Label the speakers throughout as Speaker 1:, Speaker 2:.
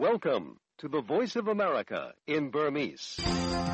Speaker 1: Welcome to the Voice of America in Burmese.
Speaker 2: ။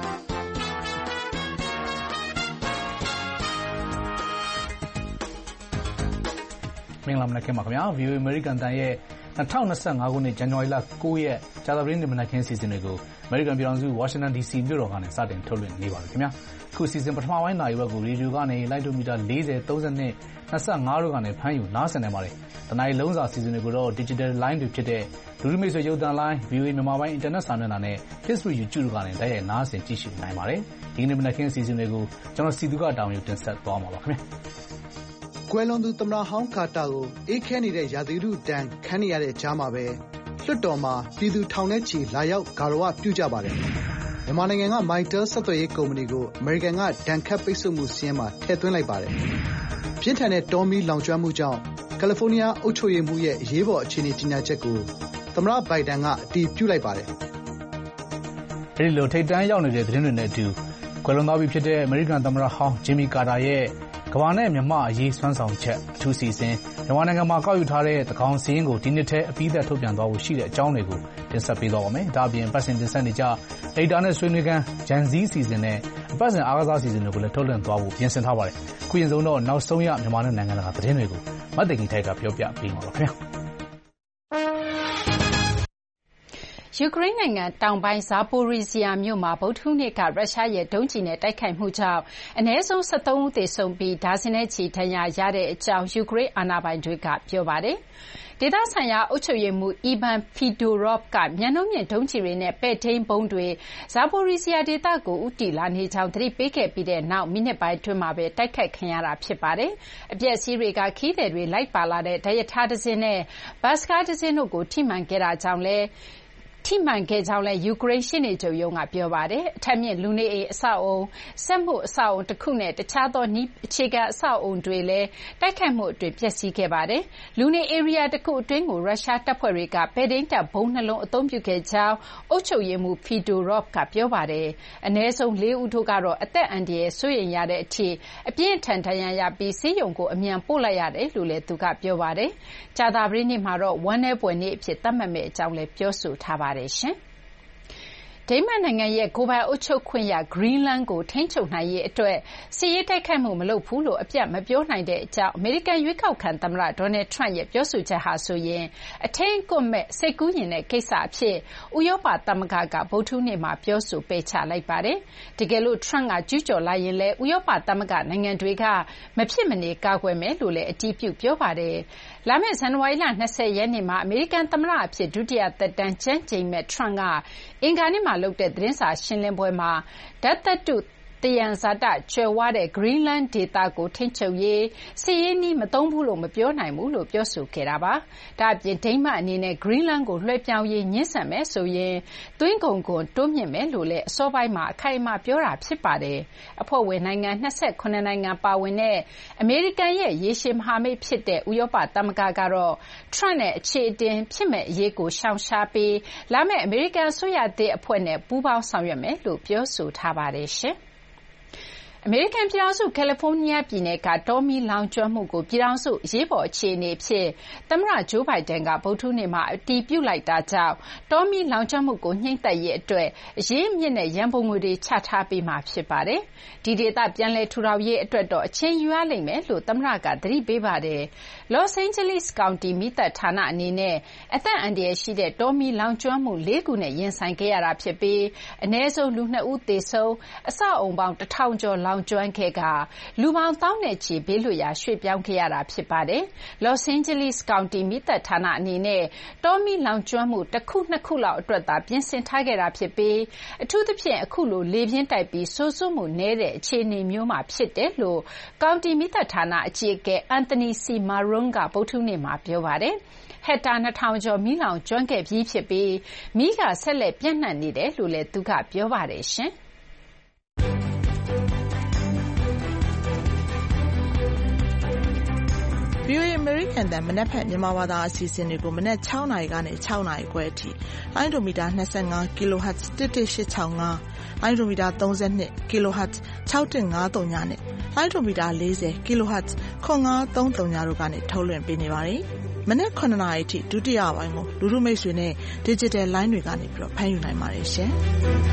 Speaker 2: မင်္ဂလာမနက်ခင်းပါခင်ဗျာ VOA American တန်ရဲ့2025ခုနှစ်ဇန်နဝါရီလ9ရက်ကြာသပတေးနေ့မနက်ခင်းစီစဉ်တွေကို American ပြည်ထောင်စု Washington DC မြို့တော်ကနေစတင်ထုတ်လွှင့်နေပါပြီခင်ဗျာ။အခုစီစဉ်ပထမပိုင်းနာရီဝက်ကိုရေဒီယိုကနေလိုက်တိုမီတာ40 30 25တို့ကနေဖမ်းယူနားဆင်နိုင်ပါတယ်။တနင်္လာနေ့လုံးစာစီစဉ်တွေကိုတော့ Digital Line တွေဖြစ်တဲ့လူထုမိတ်ဆွေရုပ်သံ Line, VOA မြန်မာပိုင်း Internet စာမျက်နှာနဲ့ Facebook YouTube တို့ကနေတိုက်ရိုက်နားဆင်ကြည့်ရှုနိုင်ပါတယ်။ဒီနေ့မနက်ခင်းစီစဉ်တွေကိုကျွန်တော်စီသူကတောင်ယူတင်ဆက်သွားမှာပါခင်ဗျာ။
Speaker 3: ကွယ်လွန်သူသမ္မတဟောင်းကာတာကိုအေးခဲနေတဲ့ရာသီဥတုဒဏ်ခံနေရတဲ့ကြားမှာပဲလွှတ်တော်မှာပြည်သူထောင်နဲ့ချီလာရောက်ဂါရဝပြုကြပါတယ်။မြန်မာနိုင်ငံက Mytel ဆက်သွယ်ရေးကုမ္ပဏီကိုအမေရိကန်ကဒဏ်ခတ်ပိတ်ဆို့မှုစာရင်းမှာထည့်သွင်းလိုက်ပါတယ်။ပြင်းထန်တဲ့တောမီးလောင်ကျွမ်းမှုကြောင့်ကယ်လီဖိုးနီးယားအုပ်ချုပ်ရေးမှူးရဲ့အရေးပေါ်အခြေအနေကြေညာချက်ကိုသမ္မတဘိုင်ဒန်ကအတည်ပြုလိုက်ပါတယ်
Speaker 2: ။အဲဒီလိုထိပ်တန်းရောက်နေတဲ့သတင်းတွေနဲ့အတူကွယ်လွန်သွားပြီဖြစ်တဲ့အမေရိကန်သမ္မတဟောင်းဂျင်မီကာတာရဲ့ကမ္ဘာနဲ့မြန်မာအရေးစွမ်းဆောင်ချက်အထူးစီစဉ်မြန်မာနိုင်ငံမှာကောက်ယူထားတဲ့သကောင်စီရင်ကိုဒီနှစ်ထဲအပြီးသက်ထုတ်ပြန်သွားဖို့ရှိတဲ့အကြောင်းတွေကိုတင်ဆက်ပေးသွားပါမယ်။ဒါအပြင်ပတ်စင်တင်ဆက်နေကြဒေတာနဲ့ဆွေးနွေးခန်းဂျန်ဇီးစီစဉ်နဲ့အပတ်စဉ်အားကစားစီစဉ်တွေကိုလည်းထုတ်လွှင့်သွားဖို့ပြင်ဆင်ထားပါတယ်။ခုရင်ဆုံးတော့နောက်ဆုံးရမြန်မာနဲ့နိုင်ငံတကာသတင်းတွေကိုမတ်တကီထိုက်ကပြောပြပေးမှာပါခင်ဗျာ။
Speaker 4: ယူကရိန်းနိုင်ငံတောင်ပိုင်းဇာပိုရီဇီယာမြို့မှာဗုဒ္ဓဟူးနေ့ကရုရှားရဲ့ဒုံးကျည်နဲ့တိုက်ခိုက်မှုကြောင့်အနည်းဆုံး13ဦးသေဆုံးပြီးဒါဇင်နဲ့ချီဒဏ်ရာရတဲ့အကြောင်းယူကရိန်းအာဏာပိုင်တွေကပြောပါတယ်။ဒေသဆိုင်ရာအုပ်ချုပ်ရေးမှူး Ivan Fedorov ကမြန်နှုန်းမြင့်ဒုံးကျည်တွေနဲ့ပဲ့ထိန်းဗုံးတွေဇာပိုရီဇီယာဒေသကိုဦးတည်လာနေကြောင်းသတိပေးခဲ့ပြီးတဲ့နောက်မိနစ်ပိုင်းအတွင်းမှာပဲတိုက်ခိုက်ခံရတာဖြစ်ပါတယ်။အပျက်အစီးတွေကခီးသည်တွေလိုက်ပါလာတဲ့ဒရထားတစ်စင်းနဲ့ဘတ်စကားတစ်စင်းတို့ကိုထိမှန်ခဲ့တာကြောင့်လည်းထိမှန်ခဲ့ကြောင်းလည်းယူကရိန်းရှေ့နေချုပ်ရုံးကပြောပါတယ်။အထက်မြင့်လူနေအိမ်အဆောက်အအုံ၊စက်မှုအဆောက်အအုံတစ်ခုနဲ့တခြားသောအခြေခံအဆောက်အအုံတွေလည်းတိုက်ခိုက်မှုအတွင်းပျက်စီးခဲ့ပါတယ်။လူနေဧရိယာတစ်ခုအတွင်းကိုရုရှားတပ်ဖွဲ့တွေကပဲ့ထိန်းတပ်ဗုံး2လုံးအသုံးပြုခဲ့ကြောင်းအုပ်ချုပ်ရေးမှူး Fedorov ကပြောပါတယ်။အနည်းဆုံး4ဦးတို့ကတော့အသက်အန္တရာယ်စိုးရိမ်ရတဲ့အထိအပြင်းအထန်ဒဏ်ရာရပြီးဆေးရုံကိုအမြန်ပို့လိုက်ရတယ်လို့လည်းသူကပြောပါတယ်။ကြာသပတေးနေ့မှာတော့ဝမ်းနည်းဖွယ်နေ့အဖြစ်သတ်မှတ်မယ့်အကြောင်းလည်းပြောဆိုထားပါတယ်။ဒိန်းမတ်နိုင်ငံရဲ့ကိုယ်ပိုင်အုပ်ချုပ်ခွင့်ရ Greenland ကိုထိန်းချုပ်နိုင်ရေးအတွက်စစ်ရေးတိုက်ခိုက်မှုမလုပ်ဘူးလို့အပြတ်မပြောနိုင်တဲ့အကြောင်းအမေရိကန်ရွေးကောက်ခံသမ္မတ Donald Trump ရဲ့ပြောဆိုချက်ဟာဆိုရင်အထိန်းအကွပ်မဲ့စိတ်ကူးယဉ်တဲ့ကိစ္စအဖြစ်ဥရောပသမဂ္ဂကဗုဒ္ဓဟူးနေ့မှာပြောဆိုပယ်ချလိုက်ပါတယ်။တကယ်လို့ Trump ကကျူးကျော်လာရင်လည်းဥရောပသမဂ္ဂနိုင်ငံတွေကမဖြစ်မနေကာကွယ်မယ်လို့လည်းအတည်ပြုပြောပါတယ်။လာမယ့်ဇန်နဝါရီလ20ရက်နေ့မှာအမေရိကန်သမ္မတအဖြစ်ဒုတိယသက်တမ်းကျမ်းကျိန်မဲ့ Trump ကအင်္ဂါနေ့မှာလုပ်တဲ့သတင်းစာရှင်းလင်းပွဲမှာဓာတ်သတ္တုသယံဇာတကြွယ်ဝတဲ့ Greenland ဒေသကိုထိန်းချုပ်ရေးစစ်ရေးနည်းမသုံးဘူးလို့မပြောနိုင်ဘူးလို့ပြောဆိုခဲ့တာပါ။ဒါ့အပြင်ဒိန်းမတ်အနေနဲ့ Greenland ကိုလွှဲပြောင်းရေးညှင်းဆန်မယ်ဆိုရင်သွင်းကုန်ခွန်တိုးမြှင့်မယ်လို့လည်းအစောပိုင်းမှာအခိုင်အမာပြောတာဖြစ်ပါတယ်။အဖွဲ့ဝင်နိုင်ငံ28နိုင်ငံပါဝင်တဲ့အမေရိကန်ရဲ့ရေရှည်မဟာမိတ်ဖြစ်တဲ့ဥရောပသမဂ္ဂကတော့ Trump နဲ့အခြေအတင်ဖြစ်မဲ့အရေးကိုရှောင်ရှားပြီးလာမယ့်အမေရိကန်အစိုးရသစ်အဖွဲ့နဲ့ပူးပေါင်းဆောင်ရွက်မယ်လို့ပြောဆိုထားပါတယ်ရှင်။အမေရိကန်ပြည်ထောင်စုကယ်လီဖိုးနီးယားပြည်နယ်ကတောမီးလောင်ကျွမ်းမှုကိုပြည်ထောင်စုအရေးပေါ်အခြေအနေအဖြစ်သမ္မတဂျိုးဘိုင်ဒန်ကဗုဒ္ဓဟူးနေ့မှာအတည်ပြုလိုက်တာကြောင့်တောမီးလောင်ကျွမ်းမှုကိုညှိမ့်သက်ရေးအတွက်အရေးအမြစ်နဲ့ရန်ပုံငွေတွေချထားပေးမှာဖြစ်ပါတယ်။ဒီဒေသပြန်လည်ထူထောင်ရေးအတွက်တော့အချိန်ယူရလိမ့်မယ်လို့သမ္မတကသတိပေးပါတယ်။ Los Angeles County မီးသတ်ဌာနအနေနဲ့အသက်အန္တရာယ်ရှိတဲ့တောမီးလောင်ကျွမ်းမှု4ခုနဲ့ရင်ဆိုင်ခဲ့ရတာဖြစ်ပြီးအနည်းဆုံးလူ2ဦးသေဆုံးအဆောက်အုံပေါင်း1000ကျော်လောင်ကျွမ်းခဲ့ကလူပေါင်းသောင်းနဲ့ချီဘေးလွတ်ရာရွှေ့ပြောင်းခဲ့ရတာဖြစ်ပါတယ်။ Los Angeles County မီးသတ်ဌာနအနေနဲ့တောမီးလောင်ကျွမ်းမှုတစ်ခုနှစ်ခုလောက်အတွက်သာပြင်ဆင်ထားခဲ့တာဖြစ်ပြီးအထူးသဖြင့်အခုလိုလေပြင်းတိုက်ပြီးဆိုးဆိုးမှုနည်းတဲ့အခြေအနေမျိုးမှာဖြစ်တယ်လို့ကောင်တီမီးသတ်ဌာနအကြီးအကဲ Anthony C. Marrone ကဗုဒ္ဓဟူးနေ့မှာပြောပါတယ်။ဟက်တာ2000ကျော်မီးလောင်ကျွမ်းခဲ့ပြီးဖြစ်ပြီးမီးကဆက်လက်ပြန့်နှံ့နေတယ်လို့လည်းသူကပြောပါတယ်ရှင်။
Speaker 5: VOA American တန်မနက်ဖြန်မြန်မာဘာသာအစီအစဉ်တွေကိုမနက်6 နာရီကနေ6 နာရီခွဲအထိလိုင်းဒိုမီတာ25 kHz 11865လိုင်းဒိုမီတာ32 kHz 6153ညနဲ့လိုင်းဒိုမီတာ40 kHz 9533ညတို့ကနေထုတ်လွှင့်ပေးနေပါတယ်။မနက်9 နာရီအထိဒုတိယပိုင်းကိုလူထုမိတ်ဆွေနဲ့ digital line တွေကနေပြီးတော့ဖမ်းယူနိုင်ပါတယ်ရှင်။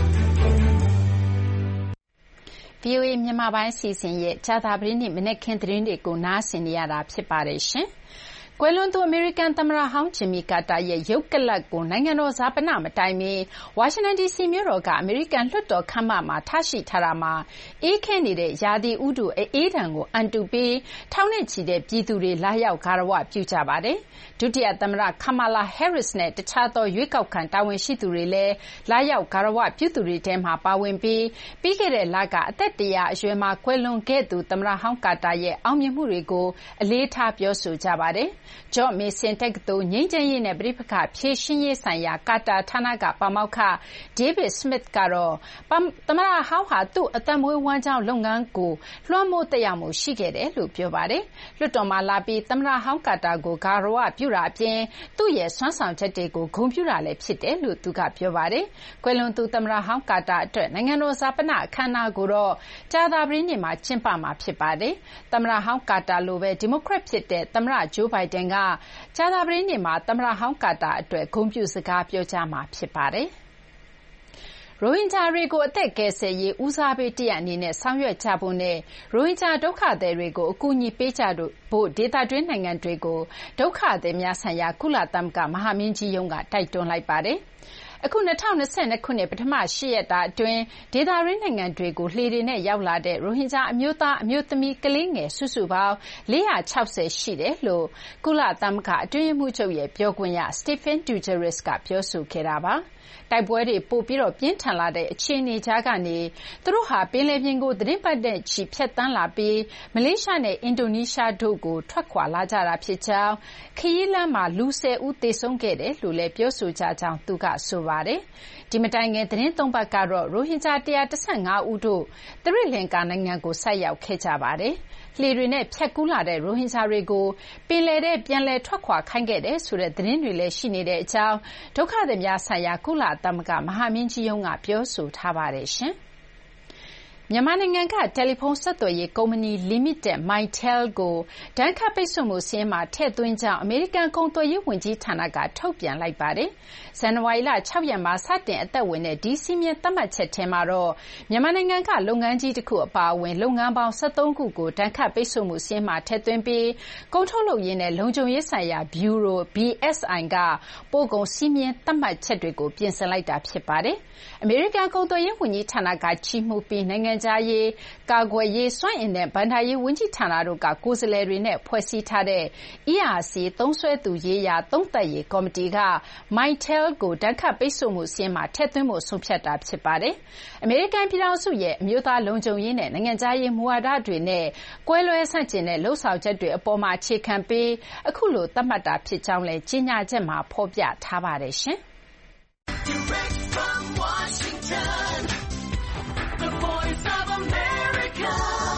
Speaker 4: VOA မြန်မာပိုင်းအစီအစဉ်ရဲ့ကြာသပတေးနေ့မနက်ခင်းသတင်းတွေကိုနားဆင်နေရတာဖြစ်ပါတယ်ရှင်။ကွယ်လွန်သူအမေရိကန်သမ္မတဟောင်းဂျင်မီကာတာရဲ့ရုပ်ကလပ်ကိုနိုင်ငံတော်ဈာပနမတိုင်မီဝါရှင်တန် DC မြို့တော်ကအမေရိကန်လွှတ်တော်ခန်းမမှာထားရှိထားတာမှာအေးခဲနေတဲ့ရာသီဥတုအေးဒဏ်ကိုအန်တုပြီးထောင်နဲ့ချီတဲ့ပြည်သူတွေလာရောက်ဂါရဝပြုကြပါတယ်။ဒုတိယသမ္မတကာမာလာဟဲရစ်နဲ့တခြားသောရွေးကောက်ခံတာဝန်ရှိသူတွေလည်းလာရောက်ဂါရဝပြုသူတွေထဲမှာပါဝင်ပြီးခဲ့တဲ့လကအသက်100အရွယ်မှာကွယ်လွန်ခဲ့သူသမ္မတဟောင်းကာတာရဲ့အောင်မြင်မှုတွေကိုအလေးထားပြောဆိုကြပါတယ်။ ဂျော့မေဆင်တက္ကသိုလ်ငြိမ်းချမ်းရေးနဲ့ပဋိပက္ခဖြေရှင်းရေးဆိုင်ရာကာတာဌာနကပါမောက္ခ David Smith ကတော့သမ္မတဟောင်းဟာသူ့အသက်မွေးဝမ်းကျောင်းလုပ်ငန်းကိုလွှမ်းမိုးသက်ရောက်မှုရှိခဲ့တယ်လို့ပြောပါတယ်။လွှတ်တော်မှာလာပြီးသမ္မတဟောင်းကာတာကိုဂါရဝပြုတာအပြင်သူ့ရဲ့စွမ်းဆောင်ချက်တွေကိုဂုဏ်ပြုတာလည်းဖြစ်တယ်လို့သူကပြောပါတယ်။ကွယ်လွန်သူသမ္မတဟောင်းကာတာအတွက်နိုင်ငံတော်ဈာပနအခမ်းအနားကိုတော့ကြာသပတေးနေ့မှာကျင်းပမှာဖြစ်ပါတယ်။သမ္မတဟောင်းကာတာလိုပဲဒီမိုကရက်ဖြစ်တဲ့သမ္မတဂျိုးဘိုင်ဒန်ကကြာသပတေးနေ့မှာသမ္မတဟောင်းကာတာအတွက်ဂုဏ်ပြုစကားပြောကြားမှာဖြစ်ပါတယ်။ရိုဟင်ဂျာတွေကိုအသက်ကယ်ဆယ်ရေးဦးစားပေးတရပ်အနေနဲ့ဆောင်ရွက်ကြဖို့နဲ့ရိုဟင်ဂျာဒုက္ခသည်တွေကိုအကူအညီပေးကြဖို့ဒေသတွင်းနိုင်ငံတွေကိုဒုက္ခသည်များဆိုင်ရာကုလသမဂ္ဂမဟာမင်းကြီးရုံးကတိုက်တွန်းလိုက်ပါတယ်။အခု2022ခုနှစ်ပထမ8ရက်တာအတွင်းဒေသရင်းနိုင်ငံတွေကိုလှေတွေနဲ့ရောက်လာတဲ့ရိုဟင်ဂျာအမျိုးသားအမျိုးသမီးကလေးငယ်စုစုပေါင်း460ရှိတယ်လို့ကုလသမဂ္ဂအတွင်းရေးမှူးချုပ်ရဲ့ပြောခွင့်ရ Stéphane Dujarric ကပြောဆိုခဲ့တာပါ။တိုက်ပွဲတွေပိုပြီးပြင်းထန်လာတဲ့အခြေအနေကြားကနေသူတို့ဟာပင်လယ်ပြင်ကိုသတင်းပတ်တဲ့ချီဖြတ်တန်းလာပြီးမလေးရှားနဲ့အင်ဒိုနီးရှားတို့ကိုထွက်ခွာလာကြတာဖြစ်ကြောင်းခရီးလမ်းမှာလူ10ဦးသေဆုံးခဲ့တယ်လို့လည်းပြောဆိုကြကြောင်းသူကဆိုပါတယ်။ဒီမတိုင်ခင်သတင်း3ပတ်ကတော့ရိုဟင်ဂျာ115ဦးတို့သရီလင်္ကာနိုင်ငံကိုဆိုက်ရောက်ခဲ့ကြပါတယ်။လှေတွေနဲ့ဖြတ်ကူးလာတဲ့ရိုဟင်ဂျာတွေကိုပင်လယ်ထဲပြန်လည်ထွက်ခွာခိုင်းခဲ့တယ်ဆိုတဲ့သတင်းတွေလည်းရှိနေတဲ့အကြောင်းဒုက္ခသည်များဆိုင်ရာကုလသမဂ္ဂမဟာမင်းကြီးရုံးကပြောဆိုထားပါတယ်ရှင်။မြန်မာနိုင်ငံကတယ်လီဖုန်းဆက်သွယ်ရေးကုမ္ပဏီ Limited Mytel ကိုဒဏ်ခတ်ပိတ်ဆို့မှုစာရင်းမှာထည့်သွင်းကြောင်းအမေရိကန်ကုန်သွယ်ရေးဝန်ကြီးဌာနကထုတ်ပြန်လိုက်ပါတယ်။ဇန်နဝါရီလ6ရက်မှာစတင်အသက်ဝင်တဲ့ဒီစီမံသတ်မှတ်ချက်ထဲမှာတော့မြန်မာနိုင်ငံကလုပ်ငန်းကြီးတစ်ခုအပါအဝင်လုပ်ငန်းပေါင်း73ခုကိုဒဏ်ခတ်ပိတ်ဆို့မှုစာရင်းမှာထည့်သွင်းပြီးကုန်ထုတ်လုပ်ရေးနဲ့လုံခြုံရေးဆိုင်ရာဗျူရို BSI ကပို့ကုန်စီမံသတ်မှတ်ချက်တွေကိုပြင်ဆင်လိုက်တာဖြစ်ပါတယ်။အမေရိကန်ကုန်သွယ်ရေးဝန်ကြီးဌာနကချီးမှုပြီးနိုင်ငံခြားရေးကာကွယ်ရေးစွမ်းအင်နဲ့ဗန်ဒါရေးဝန်ကြီးဌာနတို့ကကိုယ်စားလှယ်တွေနဲ့ဖွဲ့စည်းထားတဲ့ ERC သုံးစွဲသူရေးရာသုံးသပ်ရေးကော်မတီက Mytel ကိုဒဏ်ခတ်ပိတ်ဆို့မှုစာရင်းမှာထည့်သွင်းဖို့ဆုံးဖြတ်တာဖြစ်ပါတယ်။အမေရိကန်ပြည်ထောင်စုရဲ့အမျိုးသားလုံခြုံရေးနဲ့နိုင်ငံခြားရေးမူဝါဒတွေနဲ့ကွဲလွဲဆန့်ကျင်တဲ့လှုပ်ဆောင်ချက်တွေအပေါ်မှာအခြေခံပြီးအခုလိုသတ်မှတ်တာဖြစ်ကြောင်းလည်းကြေညာချက်မှာဖော်ပြထားပါတယ်ရှင်။ Direct from Washington, the voice of America,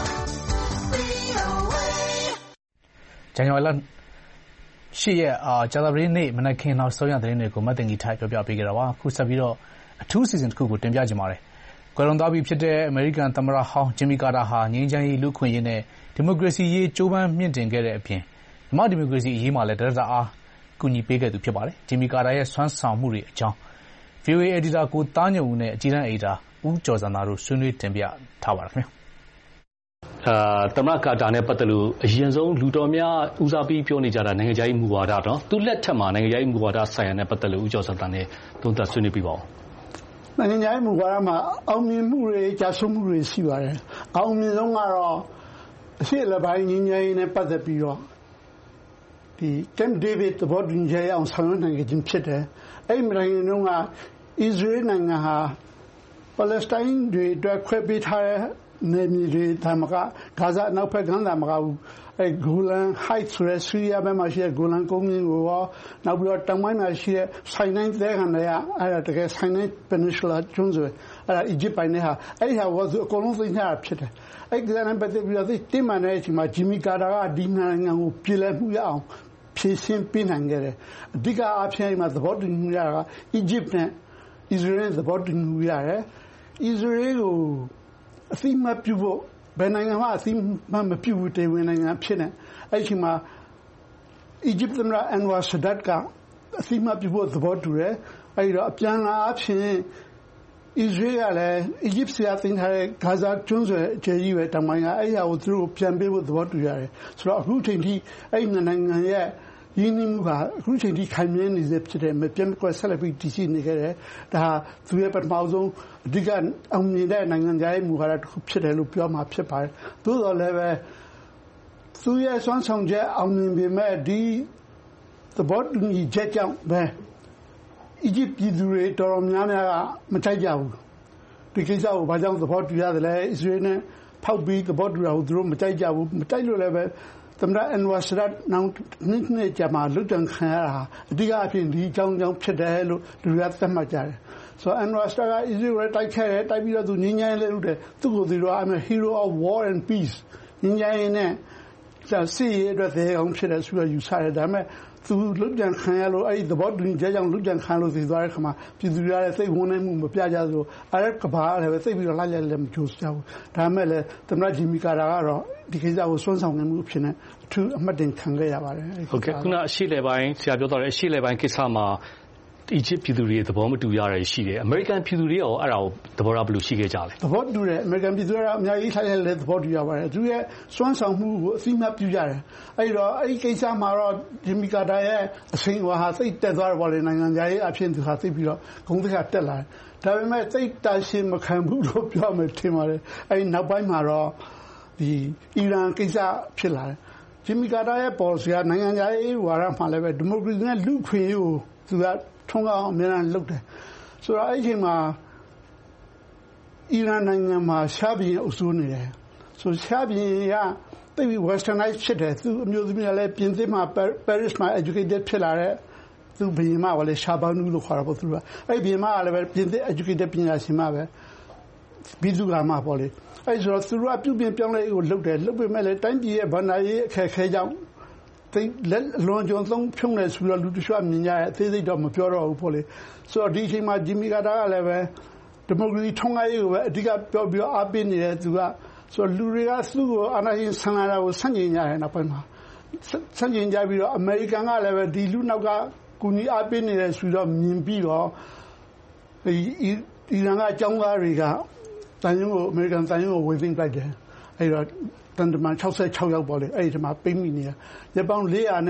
Speaker 4: VOA.
Speaker 2: ဇန်နဝါရီလ10ရက်ကြာသပတေးနေ့မနက်ခင်းနောက်ဆုံးရသတင်းတွေကိုမတ်တင်ကြီးထိုက်ပြောပြပေးခဲ့တာပါ။အခုဆက်ပြီးတော့အထူးစီစဉ်တစ်ခုကိုတင်ပြချင်ပါတယ်။ကွယ်လွန်သွားပြီဖြစ်တဲ့အမေရိကန်သမ္မတဟောင်းဂျင်မီကာတာဟာငြိမ်းချမ်းရေးလူ့ခွင့်ရေးနဲ့ဒီမိုကရေစီရေးကြိုးပမ်းမြင့်တင်ခဲ့တဲ့အပြင်မြန်မာဒီမိုကရေစီအရေးမှာလည်းတရအားကူညီပေးခဲ့သူဖြစ်ပါတယ်။ဂျင်မီကာတာရဲ့စွမ်းဆောင်မှုတွေအကြောင်း VOA editor ကိုသားညုံဦးနဲ့အကြီးတန်း editor ဦးကျော်စံသာတို့ဆွေးနွေးတင်ပြထားပါတယ်ခင်ဗျာ
Speaker 6: ။သမ္မတကာတာနဲ့ပတ်သက်လို့အရင်ဆုံးလူတော်များဦးစားပေးပြောနေကြတာနိုင်ငံခြားရေးမူဝါဒတော့သူလက်ထက်မှာနိုင်ငံခြားရေးမူဝါဒဆိုင်ရာနဲ့ပတ်သက်လို့ဦးကျော်စံသာနဲ့သုံးသပ်ဆွေးနွေးပြပါဦး
Speaker 7: ။နိုင်ငံခြားရေးမူဝါဒမှာအောင်မြင်မှုတွေကြာဆုံးမှုတွေရှိပါတယ်။အောင်မြင်ဆုံးကတော့အရှေ့လက်ပိုင်းငြိမ်းချမ်းရေးနဲ့ပတ်သက်ပြီးတော့ဒီ Camp David သဘောတူညီချက်အောင်ဆောင်ရွက်နိုင်ခြင်းဖြစ်တယ်။အဲ့ဒီနိုင်ငံတုန်းကအစ္စရေးနိုင်ငံဟာပါလက်စတိုင်းတွေအတွက်ခွဲပေးထားတဲ့နေမြေတွေဒါမှမကဂါဇာအနောက်ဘက်ကမ်းသာမကဘူးဂိုလန် height ဆိုတဲ့ဆီးရီးယားဘက်မှာရှိတဲ့ဂိုလန်ကုန်းမြင့်ကိုရောနောက်ပြီးတော့တောင်ပိုင်းမှာရှိတဲ့ဆိုင်နိုင်သဲခံတွေကအဲ့ဒါတကယ်ဆိုင်နိုင် peninsula ကျွန်းဆွယ်အဲ့ဒါအီဂျစ်ပိုင်းနဲ့ဟာအဲ့ဒီဟာကိုအကုန်လုံးသိညာဖြစ်တယ်အဲ့ဒီကနေ့ပတ်သက်ပြီးတော့တင်မှန်တဲ့အချိန်မှာဂျီမီကာတာကဒီနိုင်ငံကိုပြည်လဲမှုရအောင်ဖြည့်ရှင်းပေးနိုင်ခဲ့တယ်အဓိကအားဖြင့်မှာသဘောတူညီရတာကအီဂျစ်နဲ့အစ္စရေးနဲ့သဘောတူညီရတယ်အစ္စရေးကိုအသိမှတ်ပြုဖို့ဘယ်နိုင်ငံမှအသိမှတ်မပြုဘူးတေဝင်နိုင်ငံဖြစ်နေအဲ့ဒီမှာအီဂျစ်သမ္မတအန်ဝါဆဒတ်ကအသိမှတ်ပြုဖို့သဘောတူတယ်အဲ့ဒီတော့အပြန်လာအဖြစ်အစ္စရေးကလည်းအီဂျစ်ဆီယာတင်ထားတဲ့ဂါဇာကျွန်းဆွယ်အခြေကြီးပဲတောင်ပိုင်းကအဲ့ဒီဟာကိုသူတို့ပြန်ပေးဖို့သဘောတူရတယ်ဆိုတော့အခုချိန်ထိအဲ့ဒီနိုင်ငံရဲ့ရင်းနှီးမှုကအခုချိန်ထိခိုင်မြဲနေစေဖြစ်တယ်မပြတ်မကွက်ဆက်လက်ပြီးတည်ရှိနေခဲ့တယ်ဒါသူရဲ့ပထမဆုံးအဓိကအောင်မြင်တဲ့နိုင်ငံခြားရေးမူဝါဒတစ်ခုဖြစ်တယ်လို့ပြောမှာဖြစ်ပါတယ်သို့တော်လည်းပဲသူရဲ့စွမ်းဆောင်ချက်အောင်မြင်ပေမဲ့ဒီသဘောတူညီချက်ကြောင့်ပဲအီဂျစ်ပြည်သူတွေတော်တော်များများကမကြိုက်ကြဘူးဒီကိစ္စကိုဘာကြောင့်သဘောတူရတယ်လဲအစ္စရေးနဲ့ဖောက်ပြီးသဘောတူတာကိုသူတို့မကြိုက်ကြဘူးမကြိုက်လို့လည်းပဲသမ္မတအန်ဝါဆဒတ်နောက်နှစ်ကြာမှလွတ်တန်ခံရတာအဓိကအဖြစ်ဒီအကြောင်းဖြစ်တယ်လို့လူတွေကသတ်မှတ်ကြတယ်ဆိုတော့အန်ဝါဆဒတ်ကအစ္စရေးကိုတိုက်ခဲ့တယ်တိုက်ပြီးတော့သူငြိမ်းချမ်းရေးလုပ်တယ်သူ့ကိုသူတို့I'm a hero of war and peace ငြိမ်းချမ်းရေးနဲ့စစ်ရေးအတွက်သေအောင်ဖြစ်တယ်ဆိုတော့ယူဆတယ်ဒါပေမဲ့သူလွတ်ပြန်ခံရလို့အဲ့ဒီသဘောတူညီချက်ကြောင့်လွတ်ပြန်ခံလို့သိသွားတဲ့ခါမှာပြည်သူတွေကလည်းစိတ်ဝင်နေမှုမပြကြသလိုအဲ့ဒီကဘာလည်းပဲသိပြီးတော့လိုက်လည်းမကြိုးစားဘူးဒါပေမဲ့လည်းသမ္မတဂျီမီကာတာကတော့ဒီကိစ္စကိုစွန့်ဆောင်နေမှုအဖြစ်နဲ့အထူးအမှတ်တင်ခံခဲ့ရပါတယ်
Speaker 6: ဟုတ်ကဲ့ခုနအရှိလေပိုင်းဆရာပြောတော့တဲ့အရှိလေပိုင်းကိစ္စမှာအီဂျစ်ပြည်သူတွေသဘောမတူရတဲ့ရှိတယ်အမေရိကန်ပြည်သူတွေရောအဲ့ဒါကိုသဘောထားဘယ်လိုရှိခဲ့ကြလဲ
Speaker 7: သဘောတူတယ်အမေရိကန်ပြည်သူတွေကအများကြီးထိုက်လည်းသဘောတူရပါတယ်သူရဲ့စွမ်းဆောင်မှုကိုအသိမှတ်ပြုကြတယ်အဲ့တော့အဲ့ဒီကိစ္စမှာတော့ဂျီမီကာတာရဲ့အစိမ်းဝါဟာစိတ်တက်သွားတယ်ပေါ့လေနိုင်ငံခြားရေးအဖြစ်သူဟာသိပြီးတော့ဂုဏ်သိက္ခာတက်လာတယ်ဒါပေမဲ့စိတ်တာရှင်းမခံဘူးလို့ပြောမယ်ထင်ပါတယ်အဲ့ဒီနောက်ပိုင်းမှာတော့ဒီအီရန်ကိစ္စဖြစ်လာတယ်ဂျီမီကာတာရဲ့ပေါ်စီကနိုင်ငံခြားရေးဝါဒမှာလည်းပဲဒီမိုကရေစီနဲ့လူ့ခွင့်ရေးကိုသူကထုံးအောင်အများအားလုပ်တယ်ဆိုတော့အဲ့ဒီအချိန်မှာအီရန်နိုင်ငံမှာရှားပြည်အုပ်စိုးနေတယ်ဆိုရှားပြည်ကတိတ်ပြီး westernized ဖြစ်တယ်သူအမျိုးသမီးကလည်းပြင်သစ်မှာ Paris မှာ educated ဖြစ်လာတဲ့သူဘယ်မှာလဲရှားဘာနူလို့ခေါ်တာပေါ့သူကအဲ့ဒီဘယ်မှာလည်းပဲပြင်သစ် educated ပညာရှင်မှာပဲပြီးသူကမှပေါ့လေအဲ့ဆိုတော့သူကပြုပြင်ပြောင်းလဲကိုလုပ်တယ်လုပ်ပေမဲ့လည်းတိုင်းပြည်ရဲ့ဗန္ဒာရေးအခက်အခဲကြောင့်တိတ်လက်လွန်ကျွန်းသုံးဖြုံးနေဆိုတော့လူတချို့မြင်ကြတယ်အသေးစိတ်တော့မပြောတော့ဘူးပေါ့လေဆိုတော့ဒီအချိန်မှာဂျီမီကာတာကလည်းပဲဒီမိုကရေစီထုံးကားရေးကိုပဲအဓိကပြောပြီးအားပေးနေတယ်သူကဆိုတော့လူတွေကသူ့ကိုအာဏာရှင်ဆန်လာတာကိုဆန့်ကျင်ကြတယ်နောက်ပိုင်းမှာဆန့်ကျင်ကြပြီးတော့အမေရိကန်ကလည်းပဲဒီလူနောက်ကကူညီအားပေးနေတယ်ဆိုတော့မြင်ပြီးတော့ဒီအီရန်ကအကြောင်းသားတွေကတန်ယုံကိုအမေရိကန်တန်ယုံကိုဝင်သိမ်းလိုက်တယ်အဲ့တော့တန်တမန်66ယောက်ပေါ့လေအဲ့ဒီမှာပိတ်မိနေတာရပောင်း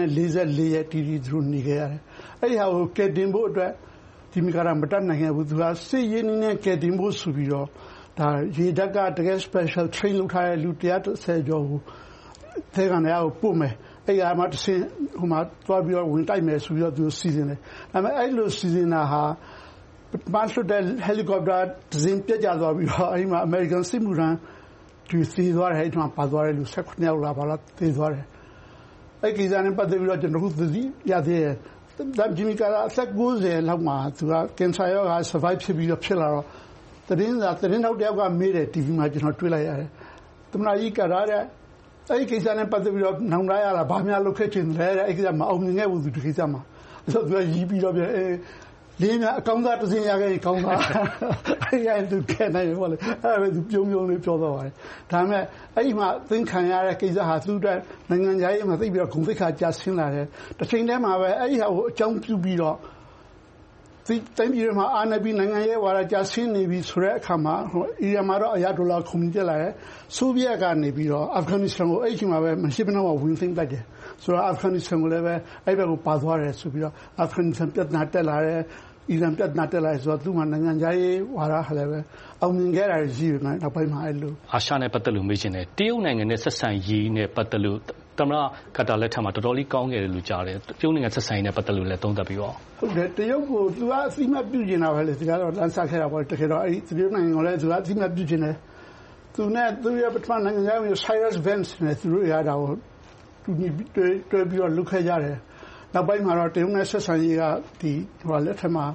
Speaker 7: 444ရက်တီတီသူတို့နေခဲ့ရတယ်အဲ့ဒီဟာကိုကယ်တင်ဖို့အတွက်ဒီမီကာရာမတတ်နိုင်ဘူးသူကစစ်ရေးနည်းနဲ့ကယ်တင်ဖို့ဆိုပြီးတော့ဒါရေတပ်ကတကယ် special train လုပ်ထားတဲ့လူ130ကျော်ကိုthếကန်ရကိုပို့မယ်အဲ့ဒီမှာတစ်ဆင့်ဟိုမှာသွားပြီးတော့ဝင်တိုက်မယ်ဆိုပြီးတော့သူစီစဉ်တယ်ဒါပေမဲ့အဲ့လိုစီစဉ်တာဟာမတ်လွတ်တဲ့ helicopter ဇင်းပြတ်ကျသွားပြီးတော့အဲ့ဒီမှာ American စစ်မှုထမ်းသူစီသွားတယ်အဲ့ဒီမှာပါသွားတယ်လူ16ယောက်လာပါလားသိသွားတယ်အဲ့ကိစ္စနဲ့ပတ်သက်ပြီးတော့ကျွန်တော်တို့သိရသေးတယ်ဒါဂျီမီကာရာအသက်90လောက်မှာသူကကင်ဆာရောဂါ survive ဖြစ်ပြီးတော့ဖြစ်လာတော့သတင်းထောက်တယောက်ကမေးတယ် TV မှာကျွန်တော်တွေ့လိုက်ရတယ်သမ္မတကြီးကာရာတဲ့အဲ့ဒီကိစ္စနဲ့ပတ်သက်ပြီးတော့နောင်တရလာဘာများလုပ်ခဲ့ချင်လဲတဲ့အဲ့ဒီကိစ္စမအောင်မြင်ခဲ့ဘူးသူဒီကိစ္စမှာအဲ့တော့သူကရီးပြီးတော့လင်းများအကောင်းသားတစ်စင်းရခဲ့ရင်ကောင်းသားအဲ့ဒီသူခဲ့နိုင်တယ်ပေါ့လေအဲ့ဒါပဲသူပြုံးလေးပြောတော့ပါတယ်ဒါပေမဲ့အဲ့ဒီမှာသင်ခံရတဲ့ကိစ္စဟာသူ့အတွက်နိုင်ငံခြားရေးမှာသိပြီးတော့ဂုဏ်သိက္ခာကျဆင်းလာတယ်တစ်ချိန်တည်းမှာပဲအဲ့ဒီဟာကိုအကြောင်းပြုပြီးတော့ဒီတိုင်းပြည်မှာအာဏာပြီးနိုင်ငံရေးဝါဒကျဆင်းနေပြီဆိုတဲ့အခါမှာအီရန်မှာတော့အယာတိုလာခုံတက်လာတယ်ဆိုဗီယက်ကနေပြီးတော့အာဖဂန်နစ္စတန်ကိုအဲ့ဒီမှာပဲမရှိဘဲတော့ဝင်သိမ်းလိုက်တယ်ဆိုတော့အာဖဂန်နစ္စတန်ကိုလည်းပဲအဲ့ဘက်ကိုပါသွားတယ်ဆိုပြီးတော့အာဖဂန်နစ္စတန်ပြဿနာတက်လာတယ်အီရန်ပြဿနာတက်လာဆိုတော့သူ့မှာနိုင်ငံခြားရေးဝါဒဟာလည်းပဲအောင်မြင်ခဲ့တာရှိတယ်နောက်ပိုင်းမှာအဲ့လို
Speaker 6: အာရှနဲ့ပတ်သက်လို့မေးချင်တယ်တရုတ်နိုင်ငံနဲ့ဆက်ဆံရေးနဲ့ပတ်သက်လို့သမ္မတကာတာလက်ထက်မှာတော်တော်လေးကောင်းခဲ့တယ်လို့ကြားတယ်တရုတ်နိုင်ငံဆက်ဆံရေးနဲ့ပတ်သက်လို့လည်းသုံးသပ်ပြီးတော့
Speaker 7: ဟုတ်တယ်တရုတ်ကိုသူကအစီအမပြုကျင်တာပဲလေဒီကတော့လမ်းဆက်ခဲ့တာပေါ့တကယ်တော့အဲ့ဒီတရုတ်နိုင်ငံကိုလည်းသူကအစီအမပြုကျင်တယ်သူနဲ့သူရဲ့ပထမနိုင်ငံသားမျိုး Cyrus Vance နဲ့သူတို့ရတာကိုသူတွဲပြီးတော့လုပ်ခဲ့ကြတယ်နောက်ပိုင်းမှာတော့တရုတ်နဲ့ဆက်ဆံရေးကဒီလက်ထက်မှာ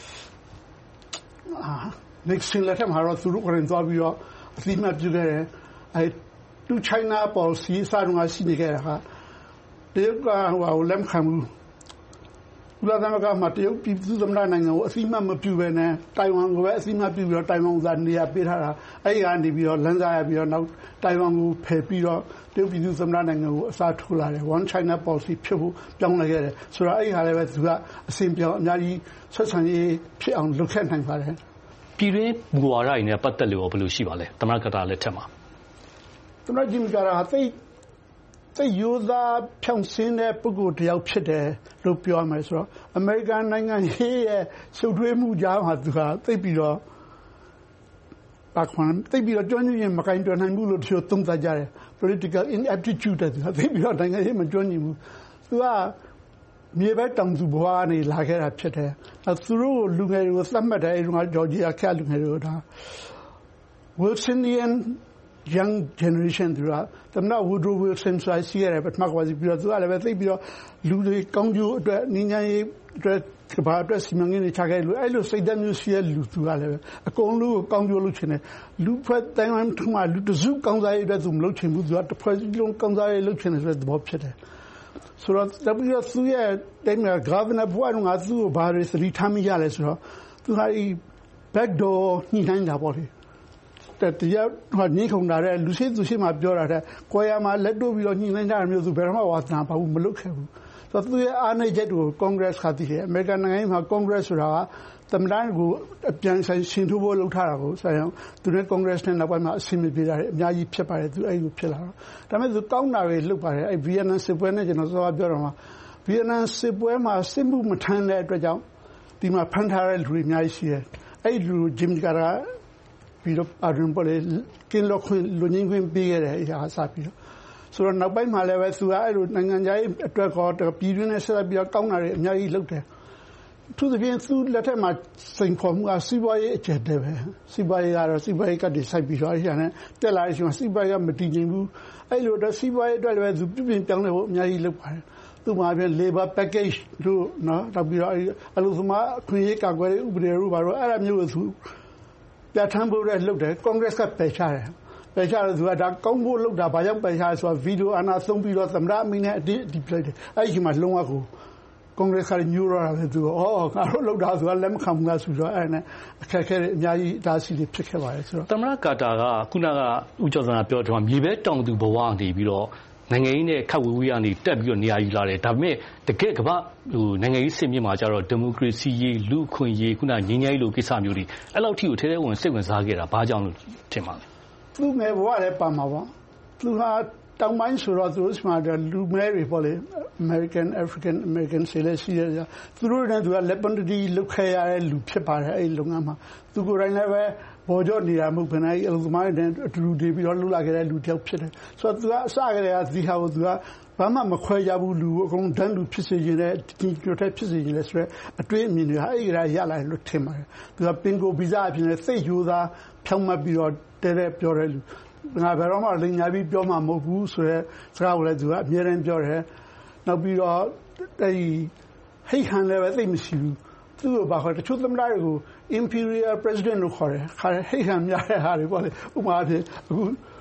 Speaker 7: Nixon လက်ထက်မှာတော့သူတို့ကရင်သွားပြီးတော့အသိမှတ်ပြုခဲ့တယ်သူ China policy စတော့ရှိနေခဲ့တာကတရုတ်ကလက်မခံဘူးဥပဒေကမှတရုတ်ပြည်သူ့သမ္မတနိုင်ငံကိုအသိမှတ်မပြုဘဲနဲ့တိုင်ဝမ်ကိုပဲအသိမှတ်ပြုပြီးတော့တိုင်ဝမ်ကိုသာနေရာပေးထားတာအဲဒီကနေပြီးတော့လမ်းစားရပြီးတော့နောက်တိုင်ဝမ်ကိုဖယ်ပြီးတော့တရုတ်ပြည်သူ့သမ္မတနိုင်ငံကိုအစားထိုးလာတယ် One China policy ဖြစ်ဖို့ပြောင်းလဲခဲ့တယ်ဆိုတော့အဲဒီဟာလည်းပဲသူကအစဉ်ပြောင်းအများကြီးဆက်ဆံရေးဖြစ်အောင်လုပ်ခဲ့နိုင်ပါတယ်
Speaker 6: ပြည်တွင်းမူဝါဒတွေနဲ့ပတ်သက်လို့ဘယ်လိုရှိပါလဲသမ္မတကာတာလက်ထက်မှာ
Speaker 7: သမ္မတဂျင်မီကာတာသိရိုးသားဖြောင့်စင်းတဲ့ပုဂ္ဂိုလ်တစ်ယောက်ဖြစ်တယ်လို့ပြောမယ်ဆိုတော့အမေရိကန်နိုင်ငံရဲ့ရှုပ်ထွေးမှုကြားမှာသူကသိပြီးတော့ကျွမ်းကျင်ရင်မကင်တွယ်နိုင်ဘူးလို့သူသုံးသပ်ကြတယ် political inaptitude တဲ့သူကသိပြီးတော့နိုင်ငံရေးမကျွမ်းကျင်ဘူးသူကမြေပဲတောင်သူဘဝကနေလာခဲ့တာဖြစ်တယ်သူတို့လူငယ်တွေကိုသတ်မှတ်တယ်အဲဒီကဂျော်ဂျီယာခက်လူငယ်တွေကိုဒါ Wilsonian young generation သူကသမ္မတ Woodrow Wilson ဆိုရှိရတယ်ပထမကပြီးတော့သူကလည်းပဲသိပြီးတော့လူတွေကောင်းကျိုးအတွက်နည်းနည်းအတွက်ကဘာအတွက်စီမံကိန်းတွေချခဲ့လို့အဲ့လိုစိတ်ဓာတ်မျိုးရှိတဲ့လူသူကလည်းပဲအကုန်လုံးကိုကောင်းကျိုးလုပ်ချင်တယ်လူဖွဲ့တိုင်းဝမ်ထမလူတစုကောင်းစားရေးအတွက်သူမလုပ်ချင်ဘူးသူကတစ်ဖွဲ့စလုံးကောင်းစားရေးလုပ်ချင်တယ်ဆိုတဲ့သဘောဖြစ်တယ်ဆိုတော့တပည့်တော်သူရဲ့တိုင်းမှာ governor ဘွားကသူ့ကိုဘာတွေသတိထားမိရလဲဆိုတော့သူကဒီ back door ညှိနှိုင်းတာပေါ့လေတရားညှိခုံတာတဲ့လူရှိသူရှိမှပြောတာတဲ့ကိုရမှာလက်တို့ပြီးတော့ညှိနှိုင်းတာမျိုးသူဘယ်တော့မှဝါသနာပါဘူးမလုပ်ခဲ့ဘူးဆိုတော့သူရဲ့အားနည်းချက်ကို Congress ကသိတယ်အမေရိကန်နိုင်ငံမှာ Congress ဆိုတာကသမ္မတကိုအပြန်ဆိုင်ရှင်ထိုးဖို့လုပ်ထားတာကိုဆိုရင်သူနဲ့ Congress နဲ့နောက်ပိုင်းမှာအဆင်မပြေတာအများကြီးဖြစ်ပါတယ်သူအဲ့လိုဖြစ်လာတော့ဒါပေမဲ့သူကောင်းတာတွေလုပ်ပါတယ်အဲ့ Vietnam စစ်ပွဲနဲ့ကျွန်တော်စောစောပြောတော့မှာ Vietnam စစ်ပွဲမှာစစ်မှုမထမ်းတဲ့အတွက်ကြောင့်ဒီမှာဖမ်းထားတဲ့လူတွေအများကြီးရှိတယ်အဲ့လူဂျင်မီကာရာပြီးတော့အရင်ပေါ်လေကင်းလို့ခွင့်လူငင်းခွင့်ပေးခဲ့တယ်အရာစပြီးတော့ဆိုတော့နောက်ပိုင်းမှာလည်းပဲသူကအဲ့လိုနိုင်ငံခြားရေးအတွက်ကောပြည်တွင်းနဲ့ဆက်ပြီးတော့ကောင်းတာတွေအများကြီးလုပ်တယ်သူသဖြင့်သူလက်ထက်မှာစိန်ခေါ်မှုကစီးပွားရေးအကျယ်တည်းပဲစီးပွားရေးကတော့စီးပွားရေးကတည်းကစိုက်ပြီးတော့အဲ့ဒါနဲ့တက်လာတဲ့အချိန်မှာစီးပွားရေးကမတည်ငြိမ်ဘူးအဲ့လိုတော့စီးပွားရေးအတွက်လည်းသူပြင်ပြောင်းလဲဖို့အများကြီးလုပ်ပါတယ်သူ့မှာပြန် labor package တို့နော်နောက်ပြီးတော့အလုပ်သမားအခွင့်အရေးကာကွယ်ရေးဥပဒေတို့ဘာလို့အဲ့ဒါမျိုးကိုသူပြဋ္ဌာန်းဖို့လည်းလုပ်တယ် Congress ကပယ်ချတယ်ပယ်ချတယ်သူကဒါကောင်းဖို့လုပ်တာဘာကြောင့်ပယ်ချလဲဆိုတော့ဗီဒီယိုအာဏာသုံးပြီးတော့သမ္မတအမိနဲ့အတိအပြလိုက်တယ်အဲ့ဒီမှာလုံးဝကို Congress ကညှိုးတော့တယ်သူကငါတို့လုပ်တာဆိုတော့လက်မခံဘူးလားဆိုတော့အဲ့နဲ့အခက်အခဲတွေအများကြီးဒါစီတွေဖြစ်ခဲ့ပါတယ်ဆိုတော့
Speaker 6: သမ္မတကာတာကခုနကဦးကျော်စံပြောတယ်မြေပဲတောင်သူဘဝနေပြီးတော့နိုင်ငံရေးနဲ့ခက်ဝေးဝေးကနေတက်ပြီးတော့နေရာယူလာတယ်ဒါပေမဲ့တကယ်ကမ္ဘာနိုင်ငံရေးစစ်မြေမှာကျတော့ဒီမိုကရေစီရေးလူခွင့်ရေးခုနငြိမ်းချမ်းရေးလိုကိစ္စမျိုးတွေအဲ့လောက်ထိကိုထဲထဲဝင်စိတ်ဝင်စားခဲ့တာဘာကြောင့်လို့ထင်ပါလဲ
Speaker 7: သူငယ်ဘဝလည်းပါမှာပေါ့သူဟာတောင်ပိုင်းဆိုတော့သူတို့မှာလူမဲတွေပေါ့လေ American African American ဆေးလေးရှိတယ်သူတို့နဲ့သူကလက်ပန်တီလုတ်ခဲ့ရတဲ့လူဖြစ်ပါတယ်အဲ့ဒီလုပ်ငန်းမှာသူကိုယ်တိုင်လည်းပဲဘော်ကြော့နေတာမဟုတ်ဘဲနဲ့အလုပ်သမားတွေနဲ့အတူတူတည်ပြီးတော့လှုပ်လာခဲ့တဲ့လူတစ်ယောက်ဖြစ်တယ်ဆိုတော့သူကအစကတည်းကဒီဟာကိုသူကဘာမှမခွဲကြဘူးလူအကုန်တန်းလူဖြစ်စေခြင်းနဲ့ဒီကြိုတဲ့ဖြစ်စေခြင်းလဲဆိုတော့အတွေ့အမြင်တွေဟာအဲ့ဒီကရလာလို့ထင်ပါတယ်သူကပင်ကိုဗီဇအဖြစ်နဲ့စိတ်ရိုးသားဖြောင်းမှတ်ပြီးတော့တဲပြောတဲ့လူငါဘယ်တော့မှလိမ်ညာပြီးပြောမှမဟုတ်ဘူးဆိုတော့စကားကိုလည်းသူကအမြဲတမ်းပြောတယ်နောက်ပြီးတော့အဲဒီဟိတ်ဟန်လည်းပဲသိမရှိဘူးသူ့ကိုဘာခေါ်တချို့သမ္မတတွေကို imperial president လို့ခေါ်တယ်ခါဟိတ်ဟန်များတဲ့ဟာတွေပေါ့လေဥပမာအဖြစ်အခု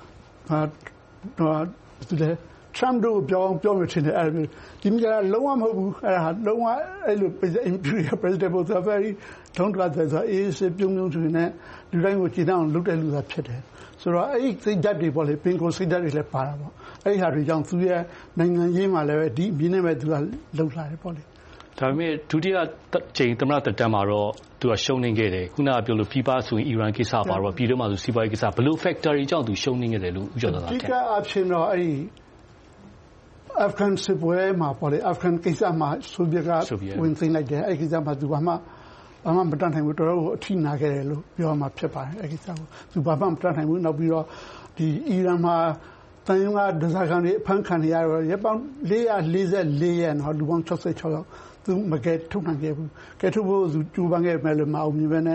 Speaker 7: သူလည်း Trump တို့ပြောမှထင်တယ်အဲ့ဒီဒီကလုံးဝမဟုတ်ဘူးအဲ့ဒါလုံးဝအဲ့လို imperial president ဘုရား very don't let that ဆိုအေးစေပြုံးသူနဲ့လူတိုင်းကိုကြည်တောင်းလုပ်တဲ့လူသာဖြစ်တယ်ဆိုတော့အဲ့ဒီစိတ်ဓာတ်တွေပေါ့လေပင်ကိုစိတ်ဓာတ်တွေလည်းပါတာပေါ့အဲ့ဒီဟာတွေကြောင့်သူရဲ့နိုင်ငံရေးမှာလည်းဒီအမြင်နဲ့ပဲသူကလှုပ်လာတယ်ပေါ့လေ
Speaker 6: ဒါပေမဲ့ဒုတိယချိန်သမ္မတတက်မှာတော့သူကရှုံးနေခဲ့တယ်ခုနကပြောလို့ဖိပါဆိုရင်အီရန်ကိစ္စပါတော့ပြည်တွင်းမှာဆိုစီးပွားရေးကိစ္စဘယ်လို factor တွေကြောင့်သူရှုံးနေခဲ့တယ်လို့ဥကျော်သာ
Speaker 7: ဒီကအဖြစ်တော့အဲ့ဒီအာဖဂန်စစ်ပွဲမှာပေါ့လေအာဖဂန်ကိစ္စမှာဆိုဗီယက်ကဝင်သိမ်းလိုက်တယ်အဲ့ဒီကိစ္စမှာသူဘာမှမတတ်နိုင်ဘူးတော်တော်ကိုအထိနာခဲ့တယ်လို့ပြောမှဖြစ်ပါတယ်အဲ့ဒီကိစ္စကိုသူဘာမှမတတ်နိုင်ဘူးနောက်ပြီးတော့ဒီအီရန်မှာတန်ယုံကဒဇာခံတွေအဖမ်းခံနေရတော့ရပ်ပေါင်း444ရက်နော်လူပေါင်း66ယောက်သူမကဲထုတ်နိုင်ခဲ့ဘူးကဲထုတ်ဖို့သူကြိုးပမ်းခဲ့မယ်လို့မအောင်မြင်ပဲနဲ့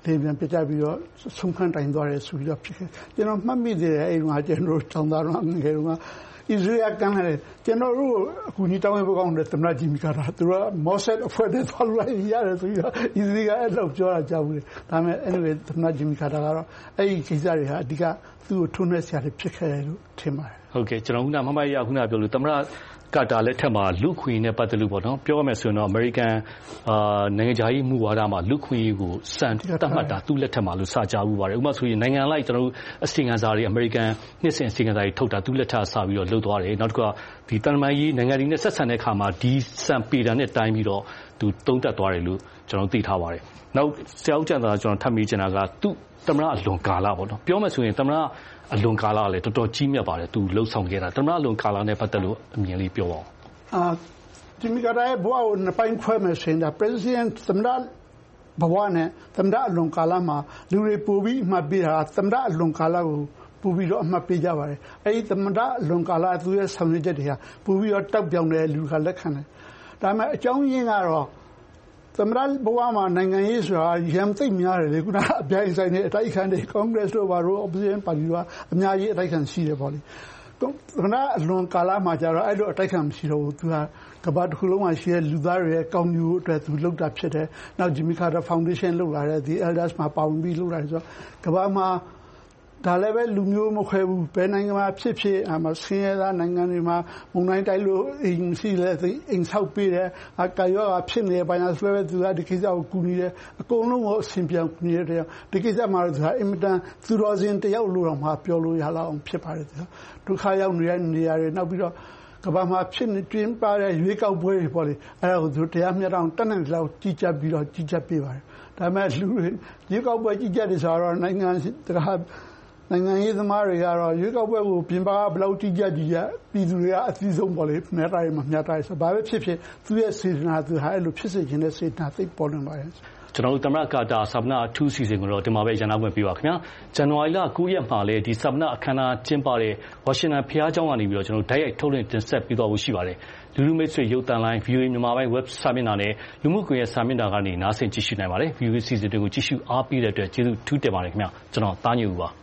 Speaker 7: လေပြန်ပြကြပြီးတော့ဆုံးခန်းတိုင်သွားတယ်ဆိုပြီးတော့ဖြစ်ခဲ့ကျွန်တော်မှတ်မိသေးတယ်အဲ့ဒီမှာကျွန်တော်တောင်းတာတော့ငယ်တုန်းက Israel ကလည်းကျွန်တော်တို့အခုညီတောင်းဖို့ကောင်းတယ်သမ္မတဂျီမီကာတာသူက Mossad အဖွဲ့နဲ့သွားလို့ရတယ်ဆိုပြီးတော့ Israel ကအဲ့လိုပြောတာကြားဘူးလေဒါပေမဲ့ anyway သမ္မတဂျီမီကာတာကတော့အဲ့ဒီကိစ္စတွေဟာအဓိကသူ့ကိုထုံးနှက်ဆရာတွေဖြစ်ခဲ့တယ်လို့ထင်ပါတယ်
Speaker 6: ဟုတ်ကဲ့ကျွန်တော်ခုနမမရခုနပြောလို့သမ္မတကတာလက်ထက်မှာလူခွေနဲ့ပတ်သက်လို့ပေါ့နော်ပြောရမယ်ဆိုရင်တော့ American နိုင်ငံခြားရေးမူဝါဒမှာလူခွေကိုစံတတ်မှတ်တာသူ့လက်ထက်မှာလို့စကြဘူးပါတယ်ဥပမာဆိုရင်နိုင်ငံလိုက်ကျွန်တော်တို့အစီအကံစာတွေ American နှစ်စဉ်အစီအကံစာတွေထုတ်တာသူ့လက်ထက်စပြီးတော့လှုပ်သွားတယ်နောက်တစ်ခါဒီတန်မိုင်းကြီးနိုင်ငံတွေနဲ့ဆက်ဆံတဲ့အခါမှာဒီစံပေတာနဲ့တိုင်းပြီးတော့သူတုံးတက်သွားတယ်လို့ကျွန်တော်သိထားပါတယ်နောက်ဆရာဦးကျန်သာကျွန်တော်ထပ်မိချင်တာကသူ့သမ္မတအလွန်ကာလပေါ့နော်ပြောမယ်ဆိုရင်သမ္မတအလွန်ကာလလည်းတော်တော်ကြီးမြတ်ပါတယ်သူလှုပ်ဆောင်ခဲ့တာသမ္မတအလွန်ကာလနဲ့ပတ်သက်လို့အမြင်လေးပြောပါဦး
Speaker 7: ဂျီမီကာတာရဲ့ဘဝကိုနှစ်ပိုင်းခွဲမယ်ဆိုရင်ဒါ President သမ္မတဘဝနဲ့သမ္မတအလွန်ကာလမှာလူတွေပိုပြီးအမှတ်ပေးတာသမ္မတအလွန်ကာလကိုပိုပြီးတော့အမှတ်ပေးကြပါတယ်အဲဒီသမ္မတအလွန်ကာလသူရဲ့ဆောင်ရွက်ချက်တွေဟာပိုပြီးတော့တောက်ပြောင်တယ်လူကလက်ခံတယ်ဒါပေမဲ့အကြောင်းရင်းကတော့သမ္မတဘဝမှာနိုင်ငံရေးဆိုတာရန်သိပ်များတယ်လေခုနအပြိုင်ဆိုင်တဲ့အတိုက်ခံတွေ Congress တို့ဘာလို့ Opposition Party ကအများကြီးအတိုက်ခံရှိတယ်ပေါ့လေသမ္မတအလွန်ကာလမှာကျတော့အဲ့လိုအတိုက်ခံမရှိတော့ဘူးသူကကမ္ဘာတစ်ခုလုံးမှာရှိတဲ့လူသားတွေရဲ့ကောင်းကျိုးအတွက်သူလုပ်တာဖြစ်တယ်နောက် Jimmy Carter Foundation လုပ်လာတဲ့ဒီ Elders မှာပါဝင်ပြီးလုပ်လာတယ်ဆိုတော့ကမ္ဘာမှာဒါလည်းပဲလူမျိုးမခွဲဘူးဘယ်နိုင်ငံမှာဖြစ်ဖြစ်ဆင်းရဲသားနိုင်ငံတွေမှာမုန်တိုင်းတိုက်လို့အိမ်ရှိလဲအိမ်ဆောက်ပေးတယ်ကာရောဂါဖြစ်နေပိုင်းဆိုလည်းသူကဒီကိစ္စကိုကူညီတယ်အကုန်လုံးကိုအဆင်ပြေကူညီတယ်ဒီကိစ္စမှာသူကအင်မတန်သူတော်စင်တယောက်လိုတော့မှပြောလို့ရလောက်အောင်ဖြစ်ပါတယ်သူဒုက္ခရောက်နေတဲ့နေရာတွေနောက်ပြီးတော့ကမ္ဘာမှာဖြစ်နေတွင်းပါတဲ့ရွေးကောက်ပွဲတွေပေါ့လေအဲ့ဒါကိုသူတရားမျှတအောင်တတ်နိုင်လောက်ကြီးကြပ်ပြီးတော့ကြီးကြပ်ပေးပါတယ်ဒါပေမဲ့လူတွေရွေးကောက်ပွဲကြီးကြပ်တယ်ဆိုတော့နိုင်ငံရေးသမားတွေကတော့ရွေးကောက်ပွဲကိုပြင်ပကဘယ်လောက်ကြီးကြပ်ပြည်သူတွေကအသီးဆုံးပေါ့လေမျှတရမှာမျှတရဆိုဘာပဲဖြစ်ဖြစ်သူ့ရဲ့စေတနာသူဟာအဲ့လိုဖြစ်စေခြင်းနဲ့စေတနာသိပေါ်လွင်ပါတယ်
Speaker 6: ကျွန်တော်တို့သမ္မတကာတာဆပ်နာအထူးစီစဉ်ကိုတော့ဒီမှာပဲရန်နာခွင့်ပေးပါခင်ဗျာဇန်နဝါရီလ9ရက်မှာလည်းဒီဆပ်နာအခမ်းအနားကျင်းပတဲ့ဝါရှင်တန်ဖျားကျောင်းကနေပြီးတော့ကျွန်တော်တို့ဓာတ်ရိုက်ထုတ်လွှင့်တင်ဆက်ပေးသွားဖို့ရှိပါတယ်လူလူမိတ်ဆွေရုပ်သံလိုင်း VOA မြန်မာပိုင်း web စာမျက်နှာနဲ့လူမှုကွန်ရက်စာမျက်နှာကနေနားဆင်ကြည့်ရှုနိုင်ပါတယ် VOA စီစဉ်တွေကိုကြည့်ရှုအားပေးတဲ့အတွက်ကျေးဇူးထူးတင်ပါတယ်ခင်ဗျာကျွန်တော်သားညူပါ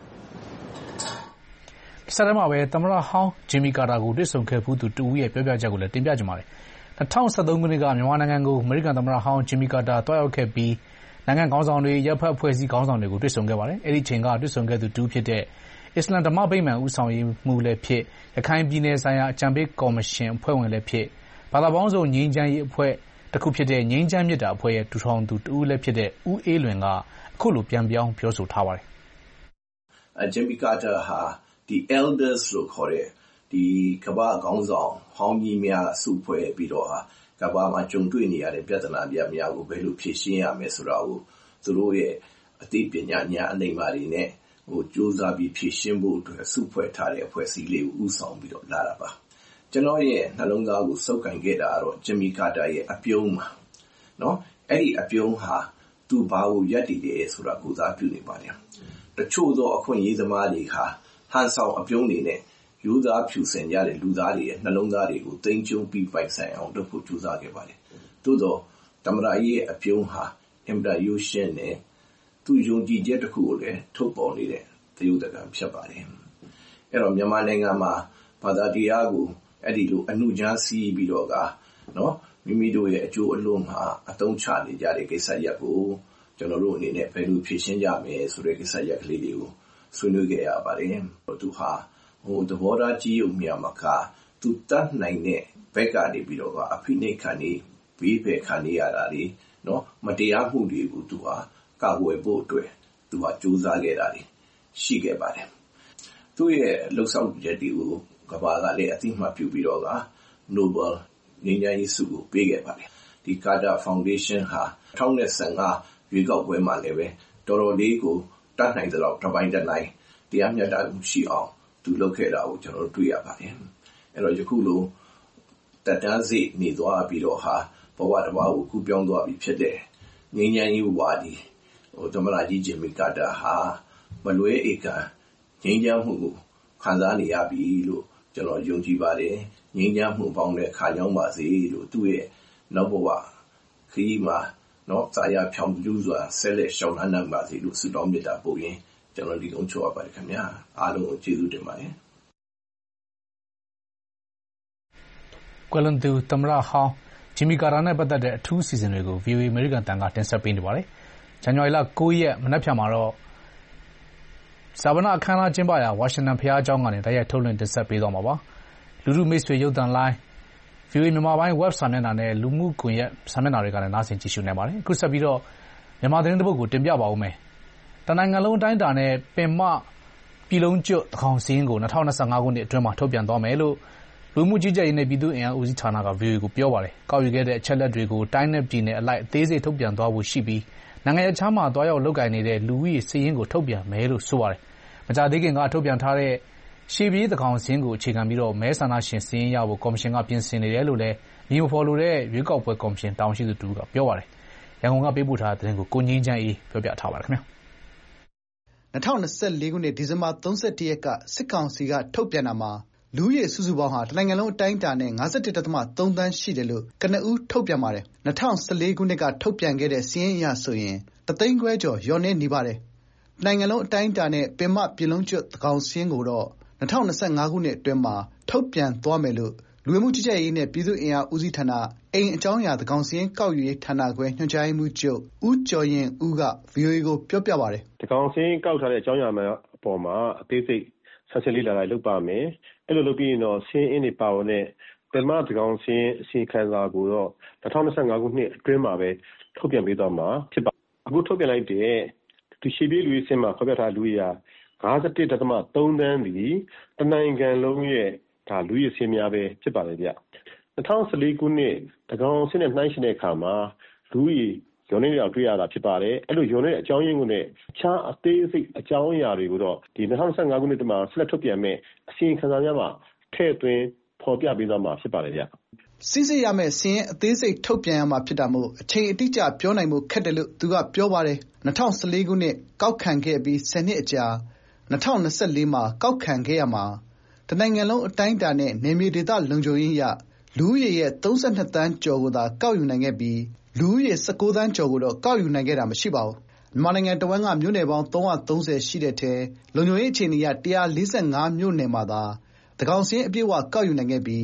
Speaker 2: စက်တဘာပဲသမ္မတဟောင်းဂျီမီကာတာကိုတွေ့ဆုံခဲ့ဘူးသူတူဦးရဲ့ပြောပြချက်ကိုလည်းတင်ပြကြပါမယ်2013ခုနှစ်ကမြန်မာနိုင်ငံကိုအမေရိကန်သမ္မတဟောင်းဂျီမီကာတာတွားရောက်ခဲ့ပြီးနိုင်ငံခေါင်းဆောင်တွေရပ်ဖက်အဖွဲ့အစည်းခေါင်းဆောင်တွေကိုတွေ့ဆုံခဲ့ပါတယ်အဲ့ဒီချိန်ကတွေ့ဆုံခဲ့သူတူဖြစ်တဲ့အစ္စလမ်ဓမ္မဗိမာန်ဦးဆောင်ရေးမှူးလည်းဖြစ်ရခိုင်ပြည်နယ်ဆိုင်ရာအကြံပေးကော်မရှင်အဖွဲ့ဝင်လည်းဖြစ်ဘာသာပေါင်းစုံငြိမ်းချမ်းရေးအဖွဲ့တစ်ခုဖြစ်တဲ့ငြိမ်းချမ်းမြတ်တာအဖွဲ့ရဲ့ထူထောင်သူတူဦးလည်းဖြစ်တဲ့ဦးအေးလွင်ကအခုလိုပြန်ပြောင်းပြောဆိုထားပါတယ်
Speaker 8: ဂျီမီကာတာဟာဒီ elders လို့ခေါ်တဲ့ဒီကမ္ဘာခေါင်းဆောင်ဟောင်းကြီးများစုဖွဲ့ပြီးတော့ကမ္ဘာမှာကြုံတွေ့နေရတဲ့ပြဿနာများကိုဘယ်လိုဖြေရှင်းရမယ်ဆိုတာကိုသူတို့ရဲ့အသိပညာဉာဏ်အနိုင်မာတွေနဲ့ကြိုးစားပြီးဖြေရှင်းဖို့အတွက်စုဖွဲ့ထားတဲ့အဖွဲ့အစည်းလေးကိုဦးဆောင်ပြီးတော့လာတာပါကျွန်တော်ရဲ့နှလုံးသားကိုစုပ်ကိုင်ခဲ့တာကတော့ဂျီမီကာတာရဲ့အပြုံးပါနော်အဲ့ဒီအပြုံးဟာသူ့ဘာကိုရပ်တည်တယ်ဆိုတာကိုသာပြုနေပါတယ်တချို့သောအခွင့်အရေးသမားတွေဟာဟန်ဆောင်အပြုံးတွေနဲ့ယူသားဖြူစင်ကြတဲ့လူသားတွေရဲ့နှလုံးသားတွေကိုသိမ်းကျုံပြီးပိုက်ဆိုင်အောင်လုပ်ဖို့ကြိုးစားခဲ့ပါတယ်။သို့သောသမ္မတကြီးရဲ့အပြုံးဟာအင်တာယူရှင်းနဲ့သူယုံကြည်ချက်တစ်ခုကိုလည်းထုတ်ပေါ်နေတဲ့သရုပ်သကန်ဖြစ်ပါတယ်။အဲ့တော့မြန်မာနိုင်ငံမှာဘာသာတရားကိုအဲ့ဒီလိုအနုချမ်းစီးပြီးတော့နော်မိမိတို့ရဲ့အကျိုးအလို့မှာအသုံးချနေကြတဲ့ကိစ္စရပ်ကိုကျွန်တော်တို့အနေနဲ့ဘယ်လိုဖြေရှင်းကြမယ်ဆိုတဲ့ကိစ္စရပ်ကလေးတွေကိုဆွေးနွေးခဲ့ရပါတယ်။သူဟာသဘောထားကြီးုံမြမှာသူတတ်နိုင်တဲ့ဘက်ကနေပြီးတော့အဖိနှိတ်ခံနေဘေးဖယ်ခံနေရတာလေနော်မတရားမှုတွေကိုသူဟာကာကွယ်ဖို့အတွက်သူဟာကြိုးစားခဲ့တာလေရှိခဲ့ပါတယ်။သူ့ရဲ့လှုပ်ဆောင်ချက်တွေကိုကမ္ဘာကလည်းအသိမှတ်ပြုပြီးတော့ Nobel ငြိမ်းချမ်းရေးဆုကိုပေးခဲ့ပါတယ်။ဒီ Carter Foundation ဟာ2015ရွေးကောက်ပွဲမှာလည်းပဲတော်တော်လေးကိုတတ်နိုင်သလောက်တစ်ပိုင်းတစ်နိုင်တရားမျှတမှုရှိအောင်သူလုပ်ခဲ့တာကိုကျွန်တော်တို့တွေ့ရပါတယ်။အဲ့တော့ယခုလိုတက်တန်းစီနေသွားပြီးတော့ဘဝတစ်ပါးကိုကူးပြောင်းသွားပြီဖြစ်တဲ့ငြိမ်းချမ်းရေးဝါဒီသမ္မတကြီးဂျီမီကာတာဟာမလွဲဧကန်ငြိမ်းချမ်းမှုကိုခံစားနေရပြီလို့ကျွန်တော်ယုံကြည်ပါတယ်။ငြိမ်းချမ်းမှုပေါင်းတဲ့ခါကြောင်းပါစေလို့သူ့ရဲ့နောက်ဘဝခရီးမှာစာရဖြောင်းပြူစွာဆက်လက်ရှောင်လန်းနိုင်ပါစေလို့ဆုတောင်းမေတ္တာပို့ရင်းကျွန်တော်ဒီကုန်းချုပ်ပါပါတယ်ခင်ဗျာအားလုံးကိုကျေးဇူးတင်ပါတယ်
Speaker 2: ကွယ်လွန်သူသမ္မတဟောင်းဂျင်မီကာတာနဲ့ပတ်သက်တဲ့အထူးစီစဉ်တွေကို VOA အမေရိကန်တန်ကတင်ဆက်ပေးနေပါတယ်ဇန်နဝါရီလ9ရက်မနက်ဖြန်မှာတော့ဇာဗနာအခမ်းအနားကျင်းပရာဝါရှင်တန်ဘုရားကျောင်းကနေတိုက်ရိုက်ထုတ်လွှင့်တင်ဆက်ပေးသွားမှာပါလူထုမိတ်ဆွေရုပ်သံလိုင်း VOA မြန်မာပိုင်း web စာမျက်နှာနဲ့လူမှုကွန်ရက်စာမျက်နှာတွေကလည်းနားဆင်ကြည့်ရှုနိုင်ပါတယ်အခုဆက်ပြီးတော့မြန်မာသတင်းတစ်ပုဒ်ကိုတင်ပြပါဦးမယ်တနိုင်ငံလုံးအတိုင်းအတာနဲ့ပင်မပြည်လုံးကျွတ်သကောင်စီးရင်ကို2025ခုနှစ်အတွင်းမှာထုတ်ပြန်သွားမယ်လို့လူမှုကြီးကြပ်ရေးနဲ့ပြည်သူ့အင်အားဦးစီးဌာနက VOA ကိုပြောပါတယ်။ကောက်ယူခဲ့တဲ့အချက်လက်တွေကိုတိုင်းနဲ့ပြည်နယ်အလိုက်အသေးစိတ်ထုတ်ပြန်သွားဖို့ရှိပြီးနိုင်ငံခြားမှာတွားရောက်လုပ်ကိုင်နေတဲ့လူဦးရေစာရင်းကိုထုတ်ပြန်မယ်လို့ဆိုပါတယ်။မကြာသေးခင်ကထုတ်ပြန်ထားတဲ့ရှေ့ပြေးသကောင်စီးရင်ကိုအခြေခံပြီးတော့မဲဆန္ဒရှင်စာရင်းရဖို့ကော်မရှင်ကပြင်ဆင်နေတယ်လို့လည်းမြို့ဖော်လို့တဲ့ရွေးကောက်ပွဲကော်မရှင်တာဝန်ရှိသူတို့ကပြောပါတယ်။ရန်ကုန်ကပေးပို့ထားတဲ့သတင်းကိုကိုငင်းချမ်းအေးပြောပြထားပါတယ်ခင်ဗျာ
Speaker 3: ။2024ခုနှစ်ဒီဇင်ဘာ31ရက်ကစစ်ကောင်စီကထုတ်ပြန်တာမှာလူဦးရေစုစုပေါင်းဟာတနိုင်ငံလုံးအတိုင်းအတာနဲ့ 51.3 သန်းရှိတယ်လို့ကနဦးထုတ်ပြန်ပါတယ်။2014ခုနှစ်ကထုတ်ပြန်ခဲ့တဲ့စာရင်းအရဆိုရင်1.5 သိန်းကျော်လျော့နည်းနေပါတယ်။နိုင်ငံလုံးအတိုင်းအတာနဲ့ပင်မပြည်လုံးကျွတ်သကောင်စာရင်းကိုတော့2025ခုနှစ်အတွင်းမှာထုတ်ပြန်သွားမယ်လို့လူဝင်မှုကြီးကြပ်ရေးနဲ့ပြည်သူ့အင်အားဦးစီးဌာနအိမ်အကြောင်းအရာသကောင်စာရင်းကောက်ယူရေးဌာနခွဲညွှန်ကြားရေးမှူးချုပ်ဦးကျော်ရင်ဦးက VOA ကိုပြောပါတယ်
Speaker 9: ။သကောင်စာရင်းကောက်ထားတဲ့အကြောင်းအရာများအပေါ်မှာအသေးစိတ်ဆန်းစစ်လေ့လာလိုက်လုပ်ပါမယ်။အဲ့လိုလုပ်ပြီးရင်တော့စာရင်းအင်းတွေပါဝင်တဲ့ပင်မသကောင်စာရင်းအစီအခံစာကိုတော့2025ခုနှစ်အတွင်းမှာပဲထုတ်ပြန်ပေးသွားမှာဖြစ်ပါတယ်။အခုထုတ်ပြန်လိုက်တဲ့ဒီရှေ့ပြေးလူကြီးစင်မှာဖော်ပြထားလူကြီးဟာ51.3 သန်းဒီတနိုင်ငံလုံးရဲ့ဒါလူကြီးစင်များပဲဖြစ်ပါတယ်ဗျ2014ခုနှစ်တကောင်စင်းနဲ့နှိုင်းယှဉ်တဲ့အခါမှာလူကြီးရုံးနေတာတွေ့ရတာဖြစ်ပါတယ်အဲ့လိုရုံးနေတဲ့အကြောင်းရင်းကိုနဲ့အခြားအသေးစိတ်အကြောင်းအရာတွေကိုတော့ဒီ2015ခုနှစ်တမှာဆက်လက်ထုတ်ပြန်မဲ့အစီရင်ခံစာများမှာထည့်သွင်းဖော်ပြပေးသွားမှာဖြစ်ပါတယ်ဗျ
Speaker 3: စစ်စစ်ရမယ့်စီးရင်အသေးစိတ်ထုတ်ပြန်ရမှာဖြစ်တာမို့အချိန်အတိအကျပြောနိုင်မှုခက်တယ်လို့သူကပြောပါတယ်2014ခုနှစ်ကောက်ခံခဲ့ပြီး10နှစ်အကြာ2024မှာကောက်ခံခဲ့ရမှာတနိုင်ငံလုံးအတိုင်းအတာနဲ့နေမြေဒေသလုံခြုံရေးအရလူဦးရေရဲ့32သန်းကျော်ကိုသာကောက်ယူနိုင်ခဲ့ပြီးလူဦးရေ19သန်းကျော်ကိုတော့ကောက်ယူနိုင်ခဲ့တာမရှိပါဘူးမြန်မာနိုင်ငံတဝန်းကမြို့နယ်ပေါင်း330ရှိတဲ့ထဲလုံခြုံရေးအခြေအနေအရ145မြို့နယ်မှာသာသကောင်စာရင်းအပြည့်အဝကောက်ယူနိုင်ခဲ့ပြီး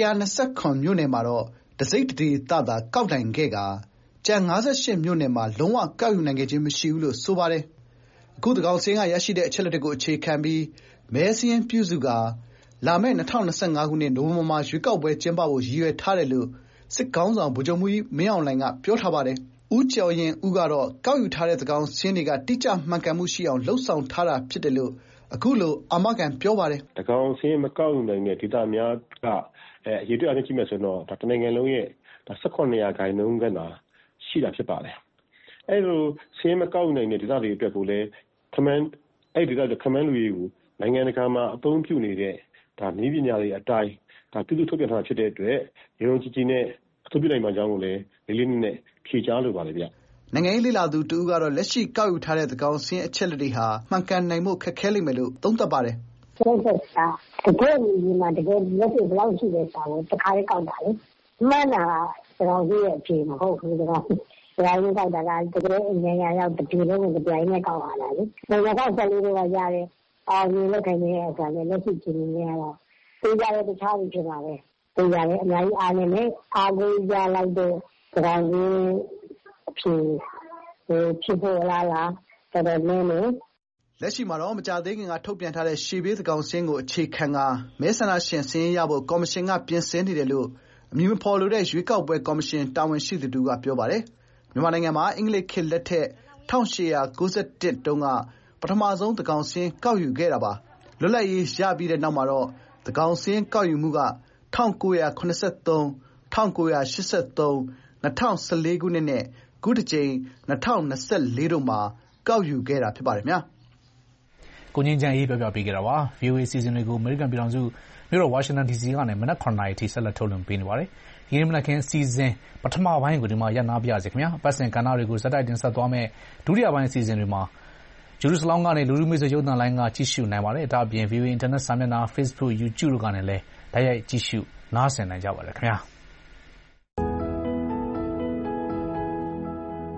Speaker 3: 129မြို့နယ်မှာတော့တစိမ့်တဒေသသာကောက်နိုင်ခဲ့ကာကျန်58မြို့နယ်မှာလုံးဝကောက်ယူနိုင်ခဲ့ခြင်းမရှိဘူးလို့ဆိုပါတယ်အခုသကောင်စာရင်းကရရှိတဲ့အချက်လက်တွေကိုအခြေခံပြီးမဲစာရင်းပြုစုကာလာမယ့်2025ခုနှစ်နိုဝင်ဘာမှာရွေးကောက်ပွဲကျင်းပဖို့ရည်ရွယ်ထားတယ်လို့စစ်ခေါင်းဆောင်ဗိုလ်ချုပ်မှူးကြီးမင်းအောင်လှိုင်ကပြောထားပါတယ်။ဦးကျော်ရင်ဦးကတော့ကောက်ယူထားတဲ့သကောင်စာရင်းတွေကတိကျမှန်ကန်မှုရှိအောင်လှုပ်ဆောင်ထားတာဖြစ်တယ်လို့အခုလိုအာမခံပြောပါတယ်
Speaker 9: ။သကောင်စာရင်းမကောက်ယူနိုင်တဲ့ဒေသများကအရေးတွေ့အချင်းကြည့်မယ်ဆိုတော့ဒါတနိုင်ငံလုံးရဲ့18% ခန့်သာရှိတာဖြစ်ပါတယ်။အဲလိုစာရင်းမကောက်ယူနိုင်တဲ့ဒေသတွေအတွက်ကိုလည်းအဲ့ဒီဒေသတွေခမန်းလူကြီးကိုနိုင်ငံတကာမှာအသုံးပြုနေတဲ့ဒါနည်းပညာတွေအတိုင်းဒါပြုစုထုတ်ပြန်ထားဖြစ်တဲ့အတွက်ရုံးကြီးနဲ့အထူးပြုနိုင်မှာကြောင်းကိုလည်းလေးလေးနက်နက်ဖြေကြားလိုပါတယ်ဗျ
Speaker 3: ။နိုင်ငံရေးလေ့လာသူတူကတော့လက်ရှိကောက်ယူထားတဲ့သကောင်စာရင်းအချက်လက်တွေဟာမှန်ကန်နိုင်မှုခက်ခဲလိမ့်မယ်လို့သုံးသပ်ပါတယ်
Speaker 10: ။ကျုပ်ကတကယ်ဒီမှာတကယ်လက်ရှိဘယ်လောက်ရှိတဲ့စာကိုတခါလေးကောက်တာလေ။မှန်တာကသကောင်ကြီးရဲ့အဖြေမဟုတ်ဘူးသကောင်ကြီးကောက်တာကတကယ်အញ្ញံရောက်တပြေလုံးကိုကြိုင်နဲ့ကောက်လာတာလေ။2014ကရတဲ့အော်ဒီလက်ခံနေတဲ့အခါနဲ့လက်ရှိချိန်နေရတော့သိကြတဲ့တခြားဖြစ်ပါပဲသိကြတယ်အများကြီးအားနေနဲ့အားကိုးကြလိုက်တဲ့သကောင်ကြီးအဖြစ်ဖြစ်ပေါ်လာတော်တော်လေးနဲ့
Speaker 3: လက်ရှိမှာတော့မကြသေးခင်ကထုတ်ပြန်ထားတဲ့ရှေ့ဘေးသကောင်စင်းကိုအခြေခံကမဲဆန္ဒရှင်စင်းရဖို့ကော်မရှင်ကပြင်ဆင်နေတယ်လို့အမည်မဖော်လိုတဲ့ရွေးကောက်ပွဲကော်မရှင်တာဝန်ရှိသူကပြောပါတယ်မြန်မာနိုင်ငံမှာအင်္ဂလိပ်ခေတ်လက်ထက်1891တုန်းကပထမဆုံးသကောင်စင်းကောက်ယူခဲ့တာပါလွတ်လပ်ရေးရပြီးတဲ့နောက်မှာတော့သကောင်စင်းကောက်ယူမှုက1983 1983 2014ခုနှစ်နဲ့ခုတစ်ကြိမ်2024တို့မှာကောက်ယူခဲ့တာဖြစ်ပါတယ်များ
Speaker 2: ကိုငင်းချမ်းအေးပြောပြပေးခဲ့တာပါ VOA စီစဉ်တွေကို American ပြည်ထောင်စုမြို့တော် Washington DC ကနေမနက်9:00 နာရီထိဆက်လက်ထုတ်လွှင့်ပေးနေပါတယ်ဒီနေ့မနက်ခင်းစီစဉ်ပထမပိုင်းကိုဒီမှာရပ်နားပြရစီခင်ဗျာပတ်စင်ကဏ္ဍတွေကိုဇက်တိုက်တင်ဆက်သွားမယ်ဒုတိယပိုင်းအစီအစဉ်တွေမှာဂျေရုဆလမ်ကနေလူလူမျိုးစုရုပ်သံလိုင်းကကြည့်ရှုနိုင်ပါတယ်ဒါအပြင် VOA Internet စာမျက်နှာ Facebook YouTube တို့ကနေလည်းတိုက်ရိုက်ကြည့်ရှုနားဆင်နိုင်ကြပါတယ်ခင်ဗျာ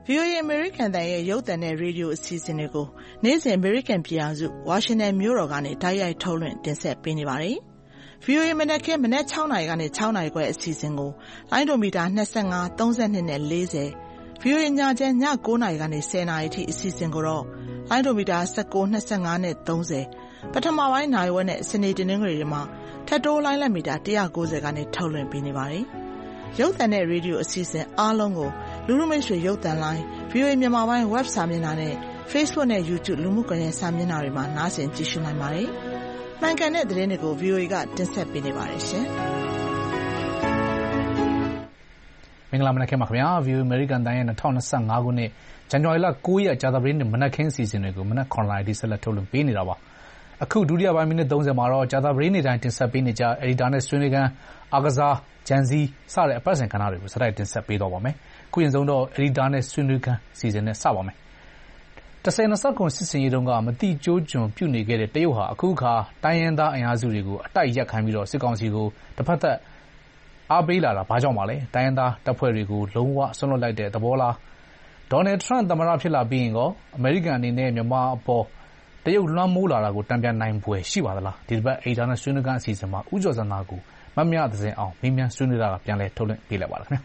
Speaker 5: VOA အမေရိကန်တန်ရဲ့ရုပ်သံနဲ့ရေဒီယိုအစီအစဉ်တွေကိုနေ့စဉ်အမေရိကန်ပြည်ထောင်စုဝါရှင်တန်မြို့တော်ကနေတိုက်ရိုက်ထုတ်လွှင့်တင်ဆက်ပေးနေပါတယ်။ VOA မနက်ခင်းမနက်6နာရီကနေ6နာရီခွဲအစီအစဉ်ကိုလိုင်းဒိုမီတာ25 32နဲ့40 VOA ညချမ်းည9နာရီကနေ10နာရီထိအစီအစဉ်ကိုတော့လိုင်းဒိုမီတာ19 25နဲ့30ပထမပိုင်းနိုင်ဝက်နဲ့စနေတနင်္ဂနွေတွေမှာထပ်တိုးလိုင်းလက်မီတာ190ကနေထုတ်လွှင့်ပေးနေပါတယ်။ရုပ်သံနဲ့ရေဒီယိုအစီအစဉ်အားလုံးကိုလူလူမိတ်ဆွေရုပ်သံလိုင်း VOA မြန်မာပိုင်း web စာမျက်နှာနဲ့ Facebook နဲ့ YouTube လူမှုကွန်ရက်စာမျက်နှာတွေမှာနားဆင်ကြည့်ရှုနိုင်ပါတယ်။မှန်ကန်တဲ့သတင်းတွေကို VOA ကတင်ဆက်ပေးနေပါတယ်ရှင်။
Speaker 2: မင်္ဂလာမနက်ခင်းပါခင်ဗျာ VOA အမေရိကန်တန်ရဲ့2025ခုနှစ်ဇန်နဝါရီလ9ရက်ကြာသပတေးနေ့မနက်ခင်းအစီအစဉ်တွေကိုမနက်9:00နာရီဆက်လက်ထုတ်လွှင့်ပေးနေတာပါ။အခုဒုတိယပိုင်းမိနစ်30မှာတော့ကြာသပတေးနေ့တိုင်းတင်ဆက်ပေးနေကြအက်ဒီတာနဲ့ဆွေးနွေးခန်းအားကစားဂျန်စီစတဲ့အပတ်စဉ်ကဏ္ဍတွေကိုစတိုက်တင်ဆက်ပေးတော့ပါမယ်။ခုရင်ဆုံးတော့အက်ဒီတာနဲ့ဆွေးနွေးခန်းစီစဉ်နဲ့စပါမယ်။10-29စစ်စင်ရေးတုန်းကမတိကျိုးကျွန်ပြုနေခဲ့တဲ့တရုတ်ဟာအခုအခါတိုင်းရင်းသားအင်အားစုတွေကိုအတိုက်ရက်ခိုင်းပြီးတော့စစ်ကောင်စီကိုတစ်ဖက်သက်အားပေးလာတာဘာကြောင့်ပါလဲ။တိုင်းရင်းသားတပ်ဖွဲ့တွေကိုလုံးဝဆွန့်လွတ်လိုက်တဲ့သဘောလား။ဒေါ်နယ်ထရန့်သမ္မတဖြစ်လာပြီးရင်ကောအမေရိကန်အနေနဲ့မြန်မာအပေါ်တရုတ်လွှမ်းမိုးလာတာကိုတံပြန်နိုင်ပွဲရှိပါသလားဒီတစ်ပတ်အေဒါနဲ့ဆွေးနွေးခန်းအစီအစဉ်မှာဦးကျော်စံနာကိုမမြသစင်အောင်မင်းမြန်ဆွေးနွေးတာကပြန်လဲထုတ်လွှင့်ပေးလိုက်ပါလားခင်ဗျာ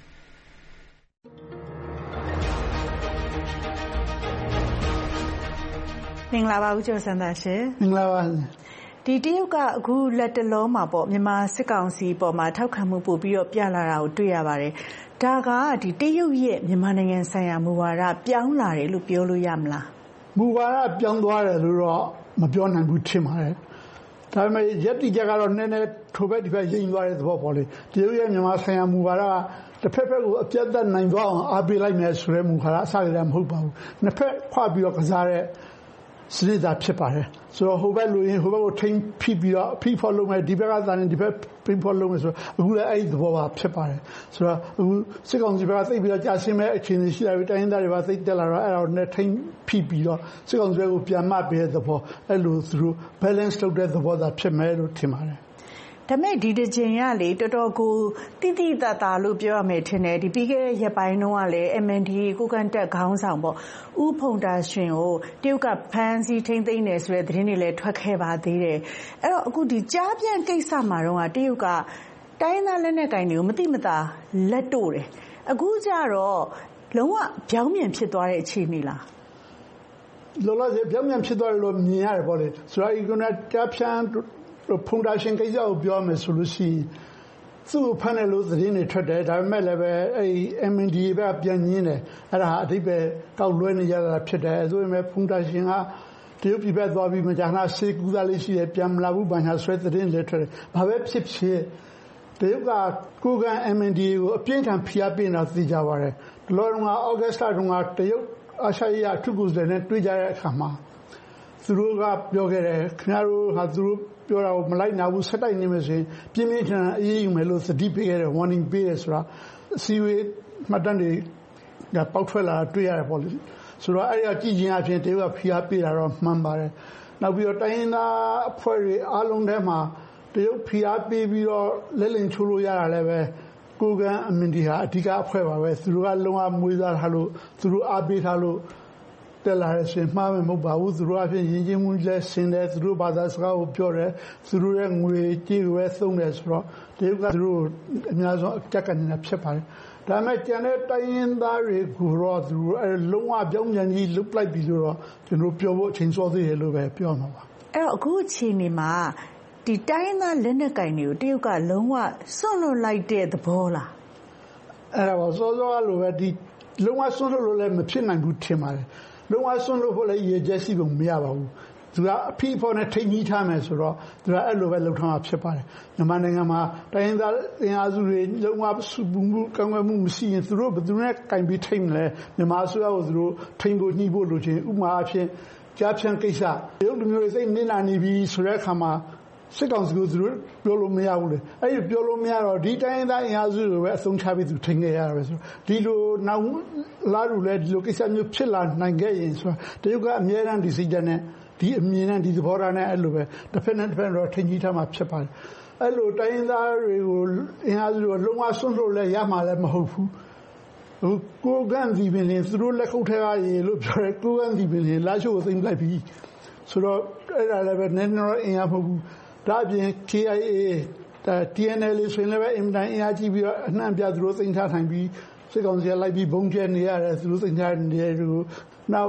Speaker 11: မင်္ဂလာပါဦးကျော်စံသာရှင်
Speaker 7: မင်္ဂလာပါ
Speaker 11: ဒီတရုတ်ကအခုလက်တလုံးမှာပေါ့မြန်မာစစ်ကောင်စီပေါ်မှာထောက်ခံမှုပို့ပြီးတော့ပြလာတာကိုတွေ့ရပါတယ်ဒါကဒီတရုတ်ရဲ့မြန်မာနိုင်ငံဆိုင်ရာမူဝါဒပြောင်းလာတယ်လို့ပြောလို့ရမလား
Speaker 7: မူဝါဒပြောင်းသွားတယ်လို့တော့မပြောနိုင်ဘူးထင်ပါတယ်ဒါပေမဲ့ယက်တိချက်ကတော့နည်းနည်းထိုဘက်ဒီဘက်ရိမ့်သွားတဲ့သဘောပေါ့လေတရုတ်ရဲ့မြန်မာဆိုင်ရာမူဝါဒကတစ်ဖက်ဖက်ကိုအပြတ်သက်နိုင်သွားအောင်အားပေးလိုက်မယ်ဆိုတဲ့မူဝါဒအစကတည်းကမဟုတ်ပါဘူးနှစ်ဖက်ခွပြီးတော့ကစားတဲ့စနစ်သာဖြစ်ပါတယ်ဆိုတော့ဟိုဘက်လူရင်ဟိုဘက်ကိုထိန်းဖိပြီးတော့ဖိဖော်လုပ်မယ်ဒီဘက်ကသာနေဒီဘက်ဖိဖော်လုပ်မယ်ဆိုတော့အခုလည်းအဲ့ဒီသဘောပါဖြစ်ပါတယ်ဆိုတော့အခုစစ်ကောင်စီဘက်ကသိပြီးတော့ကြာရှင်းမဲ့အခြေအနေရှိလာပြီတိုင်းရင်းသားတွေကသိတက်လာတော့အဲ့ဒါကိုနဲ့ထိန်းဖိပြီးတော့စစ်ကောင်စီဘက်ကိုပြန်မှပေးတဲ့သဘောအဲ့လိုသူတို့ balance လုပ်တဲ့သဘောသာဖြစ်မယ်လို့ထင်ပါတယ်
Speaker 11: ဒါမဲ့ဒီတစ်ချိန်ကလေတော်တော်ကိုတိတိတတ်တာလို့ပြောရမယ်ထင်တယ်ဒီပြီးခဲ့တဲ့ရက်ပိုင်းတုန်းကလည်း MNDAA ကိုကန်တက်ခေါင်းဆောင်ပေါ့ဦးဖုန်တာရှင်ကိုတရုတ်ကဖမ်းဆီးထိန်းသိမ်းတယ်ဆိုတဲ့သတင်းတွေလည်းထွက်ခဲ့ပါသေးတယ်အဲ့တော့အခုဒီကြားပြန့်ကိစ္စမှာတော့တရုတ်ကတိုင်းသားလက်နက်ကင်တွေကိုမတိမတာလက်တို့တယ်အခုကျတော့လုံးဝပြောင်းပြန်ဖြစ်သွားတဲ့အခြေအနေလား
Speaker 7: လောလောဆယ်ပြောင်းပြန်ဖြစ်သွားတယ်လို့မြင်ရတယ်ပေါ့လေဆိုတော့ဒီကနေ့ကြားဖြန့်ဖုန်ဒါရှင်ကိစ္စကိုပြောမယ်ဆိုလို့ရှိရင်သူ့ကိုဖမ်းတယ်လို့သတင်းတွေထွက်တယ်ဒါပေမဲ့လည်းပဲအဲ့ MNDAA ဘက်ကပြန်ညင်းတယ်အဲ့ဒါဟာအဓိပ္ပာယ်ကောက်လွဲနေကြတာဖြစ်တယ်ဆိုပေမဲ့ဖုန်ဒါရှင်ကတရုတ်ပြည်ဘက်သွားပြီးမကြာခဏစေကူသားလေးရှိတယ်ပြန်မလာဘူးဘာညာဆွဲသတင်းတွေထွက်တယ်ဘာပဲဖြစ်ဖြစ်တရုတ်ကကိုကန် MNDAA ကိုအပြင်းထန်ဖိအားပေးနေတာသိကြပါတယ်ဒီလိုတော့ဩဂတ်စ်လတုန်းကတရုတ်အာရှရေးအထူးကိုယ်စားလှယ်နဲ့တွေ့ကြတဲ့အခါမှာသူတို့ကပြောခဲ့တယ်ခင်ဗျားတို့ဟာသူတို့ပြောတာကိုမလိုက်နာဘူးဆက်တိုက်နေမယ်ဆိုရင်ပြင်းပြင်းထန်ထန်အေးအေးမယ်လို့သတိပေးခဲ့တယ် warning ပေးတယ်ဆိုတာစီဝေးမှတ်တမ်းတွေကပေါက်ထွက်လာတာတွေ့ရတယ်ပေါ့လေဆိုတော့အဲ့ဒီကြည့်ချင်းအပြင်တရုတ်ကဖိအားပေးတာတော့မှန်ပါတယ်နောက်ပြီးတော့တိုင်းရင်းသားအဖွဲ့တွေအားလုံးထဲမှာတရုတ်ဖိအားပေးပြီးတော့လက်လင်ချိုးလို့ရတာလည်းပဲကိုကန်အမင်ဒီဟာအဓိကအဖွဲ့ပါပဲသူတို့ကလုံးဝမွေးစားထားလို့သူတို့အားပေးထားလို့တက်လာတဲ့ရှင်မှားမယ်မဟုတ်ပါဘူးသူတို့အဖြစ်ယဉ်ကျေးမှုလက်ဆင်တယ်သူတို့ဘာသာစကားကိုပြောတယ်သူတို့ရဲ့ငွေကြေးကိုပဲသုံးတယ်ဆိုတော့တရုတ်ကသူတို့အများဆုံးအကြက်ကနေဖြစ်ပါတယ်ဒါပေမဲ့ကျန်တဲ့တိုင်းရင်းသားတွေကိုတော့သူတို့အဲလုံးဝပြောင်းပြန်ကြီးလုတ်လိုက်ပြီးဆိုတော့ကျွန်တော်ပြောဖို့အချိန်စောသေးတယ်လို့ပဲပြောမှာပါ
Speaker 11: အဲ့တော့အခုအချိန်ဒီမှာဒီတိုင်းသားလက်နက်ကင်တွေကိုတရုတ်ကလုံးဝစွန့်လွတ်လိုက်တဲ့သဘောလား
Speaker 7: အဲ့ဒါပေါ့စောစောကလိုပဲဒီလုံးဝစွန့်လွတ်လို့လည်းမဖြစ်နိုင်ဘူးထင်ပါတယ်လုံးဝစွန့်လို့ဖို့လည်းရည်ချက်ရှိပုံမရပါဘူးသူကအဖိဖို့နဲ့ထိန်းကြီးထားမယ်ဆိုတော့သူကအဲ့လိုပဲလှုပ်ထားမှာဖြစ်ပါတယ်မြန်မာနိုင်ငံမှာတိုင်းရင်းသားအင်အားစုတွေလုံးဝစုပူမှုကန့်ကွက်မှုမရှိရင်သူတို့ဘယ်သူနဲ့ကင်ပြီးထိန်းမလဲမြန်မာအစိုးရကိုသူတို့ထိန်းဖို့ညှိဖို့လိုချင်ဥပမာအဖြစ်ကြားဖြန့်ကိစ္စရုပ်လူမျိုးတွေစိတ်နစ်နာနေပြီဆိုတဲ့အခါမှာစစ်ကောင်စီကိုသူတို့ပြောလို့မရဘူးလေအဲ့ဒီပြောလို့မရတော့ဒီတိုင်းရင်းသားအင်အားစုတွေပဲအဆုံးချပြီးသူထိန်းခဲ့ရတာပဲဆိုဒီလိုနောက်လာလို့လေဒီလိုကိစ္စမျိုးဖြစ်လာနိုင်ခဲ့ရင်ဆိုတရုတ်ကအများအားဒီစိတ်ဓာတ်နဲ့ဒီအမြင်နဲ့ဒီသဘောထားနဲ့အဲ့လိုပဲတစ်ဖက်နဲ့တစ်ဖက်တော့ထိန်းကြီးထားမှာဖြစ်ပါတယ်အဲ့လိုတိုင်းရင်းသားတွေကိုအင်အားစုတွေလုံးဝဆွန့်လို့လဲရမှာလည်းမဟုတ်ဘူးကိုကန့်စီပင်လင်သူတို့လက်ခုပ်ထဲကရေလို့ပြောတယ်ကိုကန့်စီပင်လင်လာချို့သိမ့်လိုက်ပြီဆိုတော့အဲ့ဒါလည်းပဲနည်းနည်းအင်အားမဟုတ်ဘူးဒါအပြင် KIA TNL ဆိုရင်လည်းအင်တိုင်းအင်အားကြီးပြီးတော့အနှံ့ပြသူတို့သိမ်းထားနိုင်ပြီးစစ်ကောင်စီကလိုက်ပြီးဘုံကျဲနေရတယ်သူတို့သိမ်းထားနေတယ်နောက်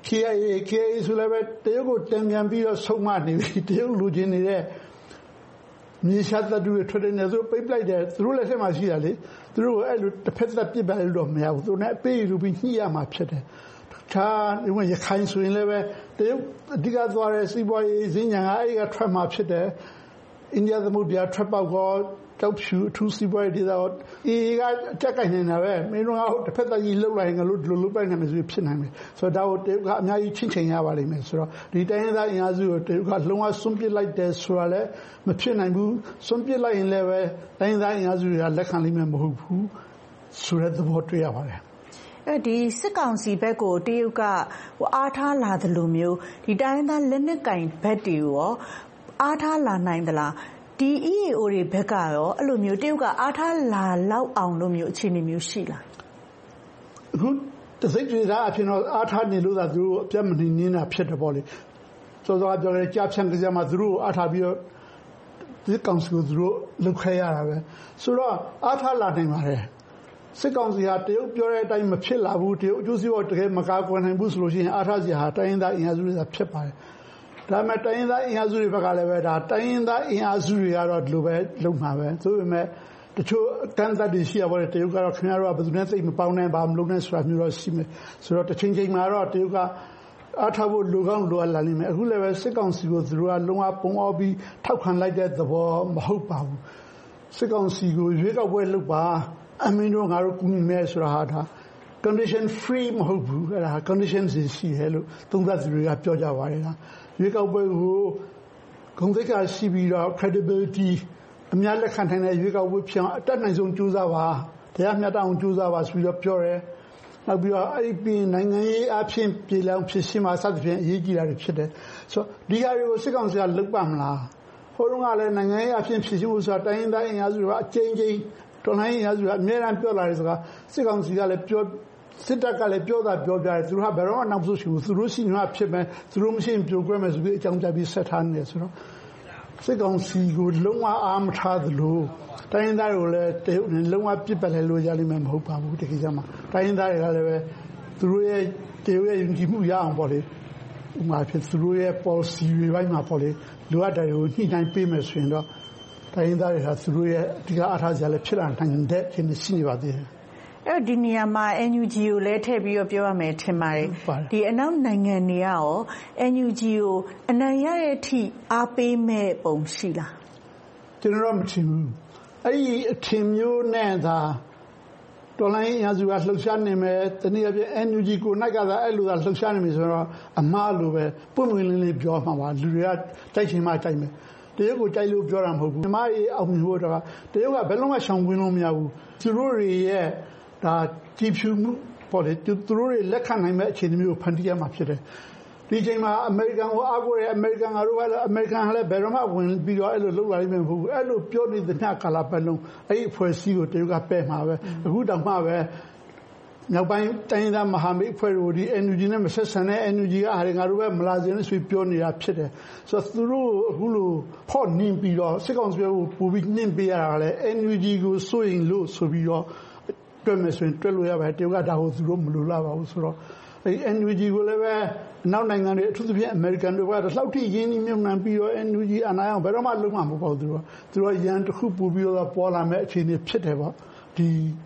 Speaker 7: KIA ဆိုလည်းပဲတရုတ်ကိုတံပြန်ပြီးတော့ဆုံးမနေပြီတရုတ်လူချင်းနေတဲ့မြေရှားသတ္တုတွေထွက်နေတယ်ဆိုပိတ်ပလိုက်တယ်သူတို့လက်ထက်မှာရှိတာလေသူတို့အဲ့လိုတစ်ဖက်သက်ပြစ်ပါလို့တော့မရဘူးသူနဲ့အပေးလူပြီးညှိရမှာဖြစ်တယ်ဒါရခိုင်ဆိုရင်လည်းပဲတရုတ်အဓိကသွားတဲ့စီးပွားရေးဈေးညံကအဲ့ကထွက်မှာဖြစ်တယ်အိန္ဒိယသမုဒ္ဒရာထွက်ပေါက်ကောတောက်ဖြူအထူးစီးပွားရေးဒေသကောအေးကတက်ကိုင်နေတာပဲမင်းတို့ကတစ်ဖက်သက်ကြီးလှုပ်လိုက်ရင်ငါတို့ဒီလိုလုပ်လိုက်နိုင်မယ်ဆိုဖြစ်နိုင်မယ်ဆိုတော့ဒါကိုတရုတ်ကအများကြီးချင်းချင်းရပါလိမ့်မယ်ဆိုတော့ဒီတိုင်းရင်းသားအင်အားစုကိုတရုတ်ကလုံးဝစွန့်ပစ်လိုက်တယ်ဆိုတာလည်းမဖြစ်နိုင်ဘူးစွန့်ပစ်လိုက်ရင်လည်းပဲတိုင်းရင်းသားအင်အားစုတွေကလက်ခံလိမ့်မယ်မဟုတ်ဘူးဆိုတဲ့သဘောတွေ့ရပါတယ်
Speaker 11: ဒီစစ်ကောင်စီဘက်ကိုတရုတ်ကအားထားလာသလိုမျိုးဒီတိုင်းသားလက်နက်ကင်ဘက်တွေရောအားထားလာနိုင်သလားဒီ EAO တွေဘက်ကရောအဲ့လိုမျိုးတရုတ်ကအားထားလာလောက်အောင်လို့မျိုးအခြေအနေမျိုးရှိလား
Speaker 7: အခုတစိတ်တွေကအဖြစ်တော့အားထားနေလို့သာသူတို့အပြတ်မနေနေတာဖြစ်တယ်ပေါ့လေစောစောကပြောတဲ့ကြားဖြန့်ကြမှာသူတို့အားထားပြီးတော့ဒီကောင်စီကိုသူတို့လုပ်ခဲ့ရတာပဲဆိုတော့အားထားလာနိုင်ပါတယ်စစ်ကောင်စီဟာတရုတ်ပြောတဲ့အတိုင်းမဖြစ်လာဘူးတရုတ်အကျိုးစီးပွားတကယ်မကာကွယ်နိုင်ဘူးဆိုလို့ရှိရင်အားထားစီဟာတိုင်းရင်းသားအင်အားစုတွေသာဖြစ်ပါတယ်ဒါမှတိုင်းရင်းသားအင်အားစုတွေဘက်ကလည်းပဲဒါတိုင်းရင်းသားအင်အားစုတွေကတော့ဒီလိုပဲလုပ်မှာပဲဆိုပေမဲ့တချို့တန်သက်တွေရှိရပါတယ်တရုတ်ကတော့ခင်ဗျားတို့ကဘယ်သူနဲ့သိမပေါင်းနိုင်ဘာမလုပ်နဲ့ဆိုတာမျိုးတော့ရှိမယ်ဆိုတော့တစ်ချိန်ချိန်မှာတော့တရုတ်ကအားထားဖို့လူကောင်းလိုအပ်လာနိုင်မယ်အခုလည်းပဲစစ်ကောင်စီကိုသူတို့ကလုံးဝပုံအောပြီးထောက်ခံလိုက်တဲ့သဘောမဟုတ်ပါဘူးစစ်ကောင်စီကိုရွေးကောက်ပွဲလုပ်ပါအမင်းတို့ငါတို့ကူညီမယ်ဆိုတာဟာဒါ condition free မဟုတ်ဘူးအဲ့ဒါ conditions ရှိတယ်လို့သုံးသပ်သူတွေကပြောကြပါတယ်လားရွေးကောက်ပွဲကိုဂုဏ်သိက္ခာရှိပြီးတော့ credibility အများလက်ခံနိုင်တဲ့ရွေးကောက်ပွဲဖြစ်အောင်အတက်နိုင်ဆုံးကြိုးစားပါတရားမျှတအောင်ကြိုးစားပါဆိုပြီးတော့ပြောတယ်နောက်ပြီးတော့အဲ့ဒီနိုင်ငံရေးအဖြစ်ပြည်လောင်ဖြစ်ရှင်းမှာစသဖြင့်အရေးကြီးတာတွေဖြစ်တယ်ဆိုတော့ဒီဟာတွေကိုစစ်ကောင်စီကလုပ်ပါမလားဟိုတုန်းကလည်းနိုင်ငံရေးအဖြစ်ဖြစ်ရှင်းဖို့ဆိုတာတိုင်းရင်းသားအင်အားစုတွေကအကျဉ်းချင်းတော်လိုင်းအင်အားစုကအများအားပြောလာတယ်ဆိုတာစစ်ကောင်စီကလည်းပြောစစ်တပ်ကလည်းပြောတာပြောပြတယ်သူတို့ကဘယ်တော့မှနောက်ဆုံးရှိဘူးသူတို့ရှိမှဖြစ်မယ်သူတို့မရှိရင်ပြိုကွဲမယ်ဆိုပြီးအကြောင်းပြပြီးဆက်ထားနေတယ်ဆိုတော့စစ်ကောင်စီကိုလုံးဝအားမထားသလိုတိုင်းရင်းသားတွေကိုလည်းတရုတ်နဲ့လုံးဝပြစ်ပယ်လိုက်လို့ရလိမ့်မယ်မဟုတ်ပါဘူးတကယ်ကြမှာတိုင်းရင်းသားတွေကလည်းပဲသူတို့ရဲ့တရုတ်ရဲ့ယုံကြည်မှုရအောင်ပေါ့လေဥပမာဖြစ်သူတို့ရဲ့ policy တွေပိုင်းမှာပေါ့လေလိုအပ်တယ်ကိုညှိနှိုင်းပေးမယ်ဆိုရင်တော့တိုင်းရင်းသားတွေကသူတို့ရဲ့အဓိကအားထားစရာလည်းဖြစ်လာနိုင်တဲ့အခြေအနေရှိနေပါသေးတယ်
Speaker 11: အဲ့ဒီနေရာမှာ NUG ကိုလည်းထည့်ပြီးတော့ပြောရမယ်ထင်ပါတယ်ဒီအနောက်နိုင်ငံတွေကရော NUG ကိုအနိုင်ရတဲ့အထိအားပေးမဲ့ပုံရှိလား
Speaker 7: ကျွန်တော်မထင်ဘူးအဲ့ဒီအထင်မျိုးနဲ့သာတော်လိုင်းအင်အားစုကလှုပ်ရှားနေမယ်တနည်းအားဖြင့် NUG ကိုနိုင်ကသာအဲ့လိုသာလှုပ်ရှားနေမယ်ဆိုတော့အမှားလိုပဲပွင့်ပွင့်လင်းလင်းပြောမှာပါလူတွေကတိုက်ချင်မှတိုက်မယ်တရုတ်ကိုတိုက်လို့ပြောတာမဟုတ်ဘူးမြမရေးအောင်မြင်ဖို့တော့တရုတ်ကဘယ်လုံးမှရှောင်ကွင်းလို့မရဘူးသူတို့တွေရဲ့ဒါကြည်ဖြူမှုပေါ်လေသူတို့တွေလက်ခံနိုင်မဲ့အခြေအနေမျိုးဖန်တီးရမှာဖြစ်တယ်ဒီချိန်မှာအမေရိကန်ကိုအားကိုးတဲ့အမေရိကန်ကတော့အမေရိကန်ကလည်းဘယ်တော့မှဝင်ပြီးတော့အဲ့လိုလုပ်လာလိမ့်မယ်မဟုတ်ဘူးအဲ့လိုပြောနေတဲ့ညကာလပတ်လုံးအဲ့ဒီအဖွဲ့အစည်းကိုတရုတ်ကပယ်မှာပဲအခုတောင်မှပဲမြောက်ပိုင်းတိုင်းသားမဟာမိတ်အဖွဲ့တို့ဒီ NUG နဲ့မဆက်ဆံတဲ့ NUG ကဟာငါတို့ပဲမလာစင်းလို့ဆိုပြောနေတာဖြစ်တယ်ဆိုတော့သူတို့အခုလိုဖော့နှင်းပြီးတော့စစ်ကောင်စီကိုပူပြီးနှင်းပေးရတာကလည်း NUG ကိုစိုးရင်လို့ဆိုပြီးတော့တွက်မယ်ဆိုရင်တွက်လို့ရပါတယ်တရုတ်ကဒါကိုသူတို့မလိုလားပါဘူးဆိုတော့အဲ့ NUG ကိုလည်းပဲနောက်နိုင်ငံတွေအထူးသဖြင့်အမေရိကန်တွေကတော့လှောက်ထိရင်းနှီးမြှုပ်နှံပြီးတော့ NUG အနာအောင်ဘယ်တော့မှလုံးဝမပေါ့သူတို့ရန်တစ်ခုပူပြီးတော့ပေါ်လာမဲ့အခြေအနေဖြစ်တယ်ပေါ့ဒီ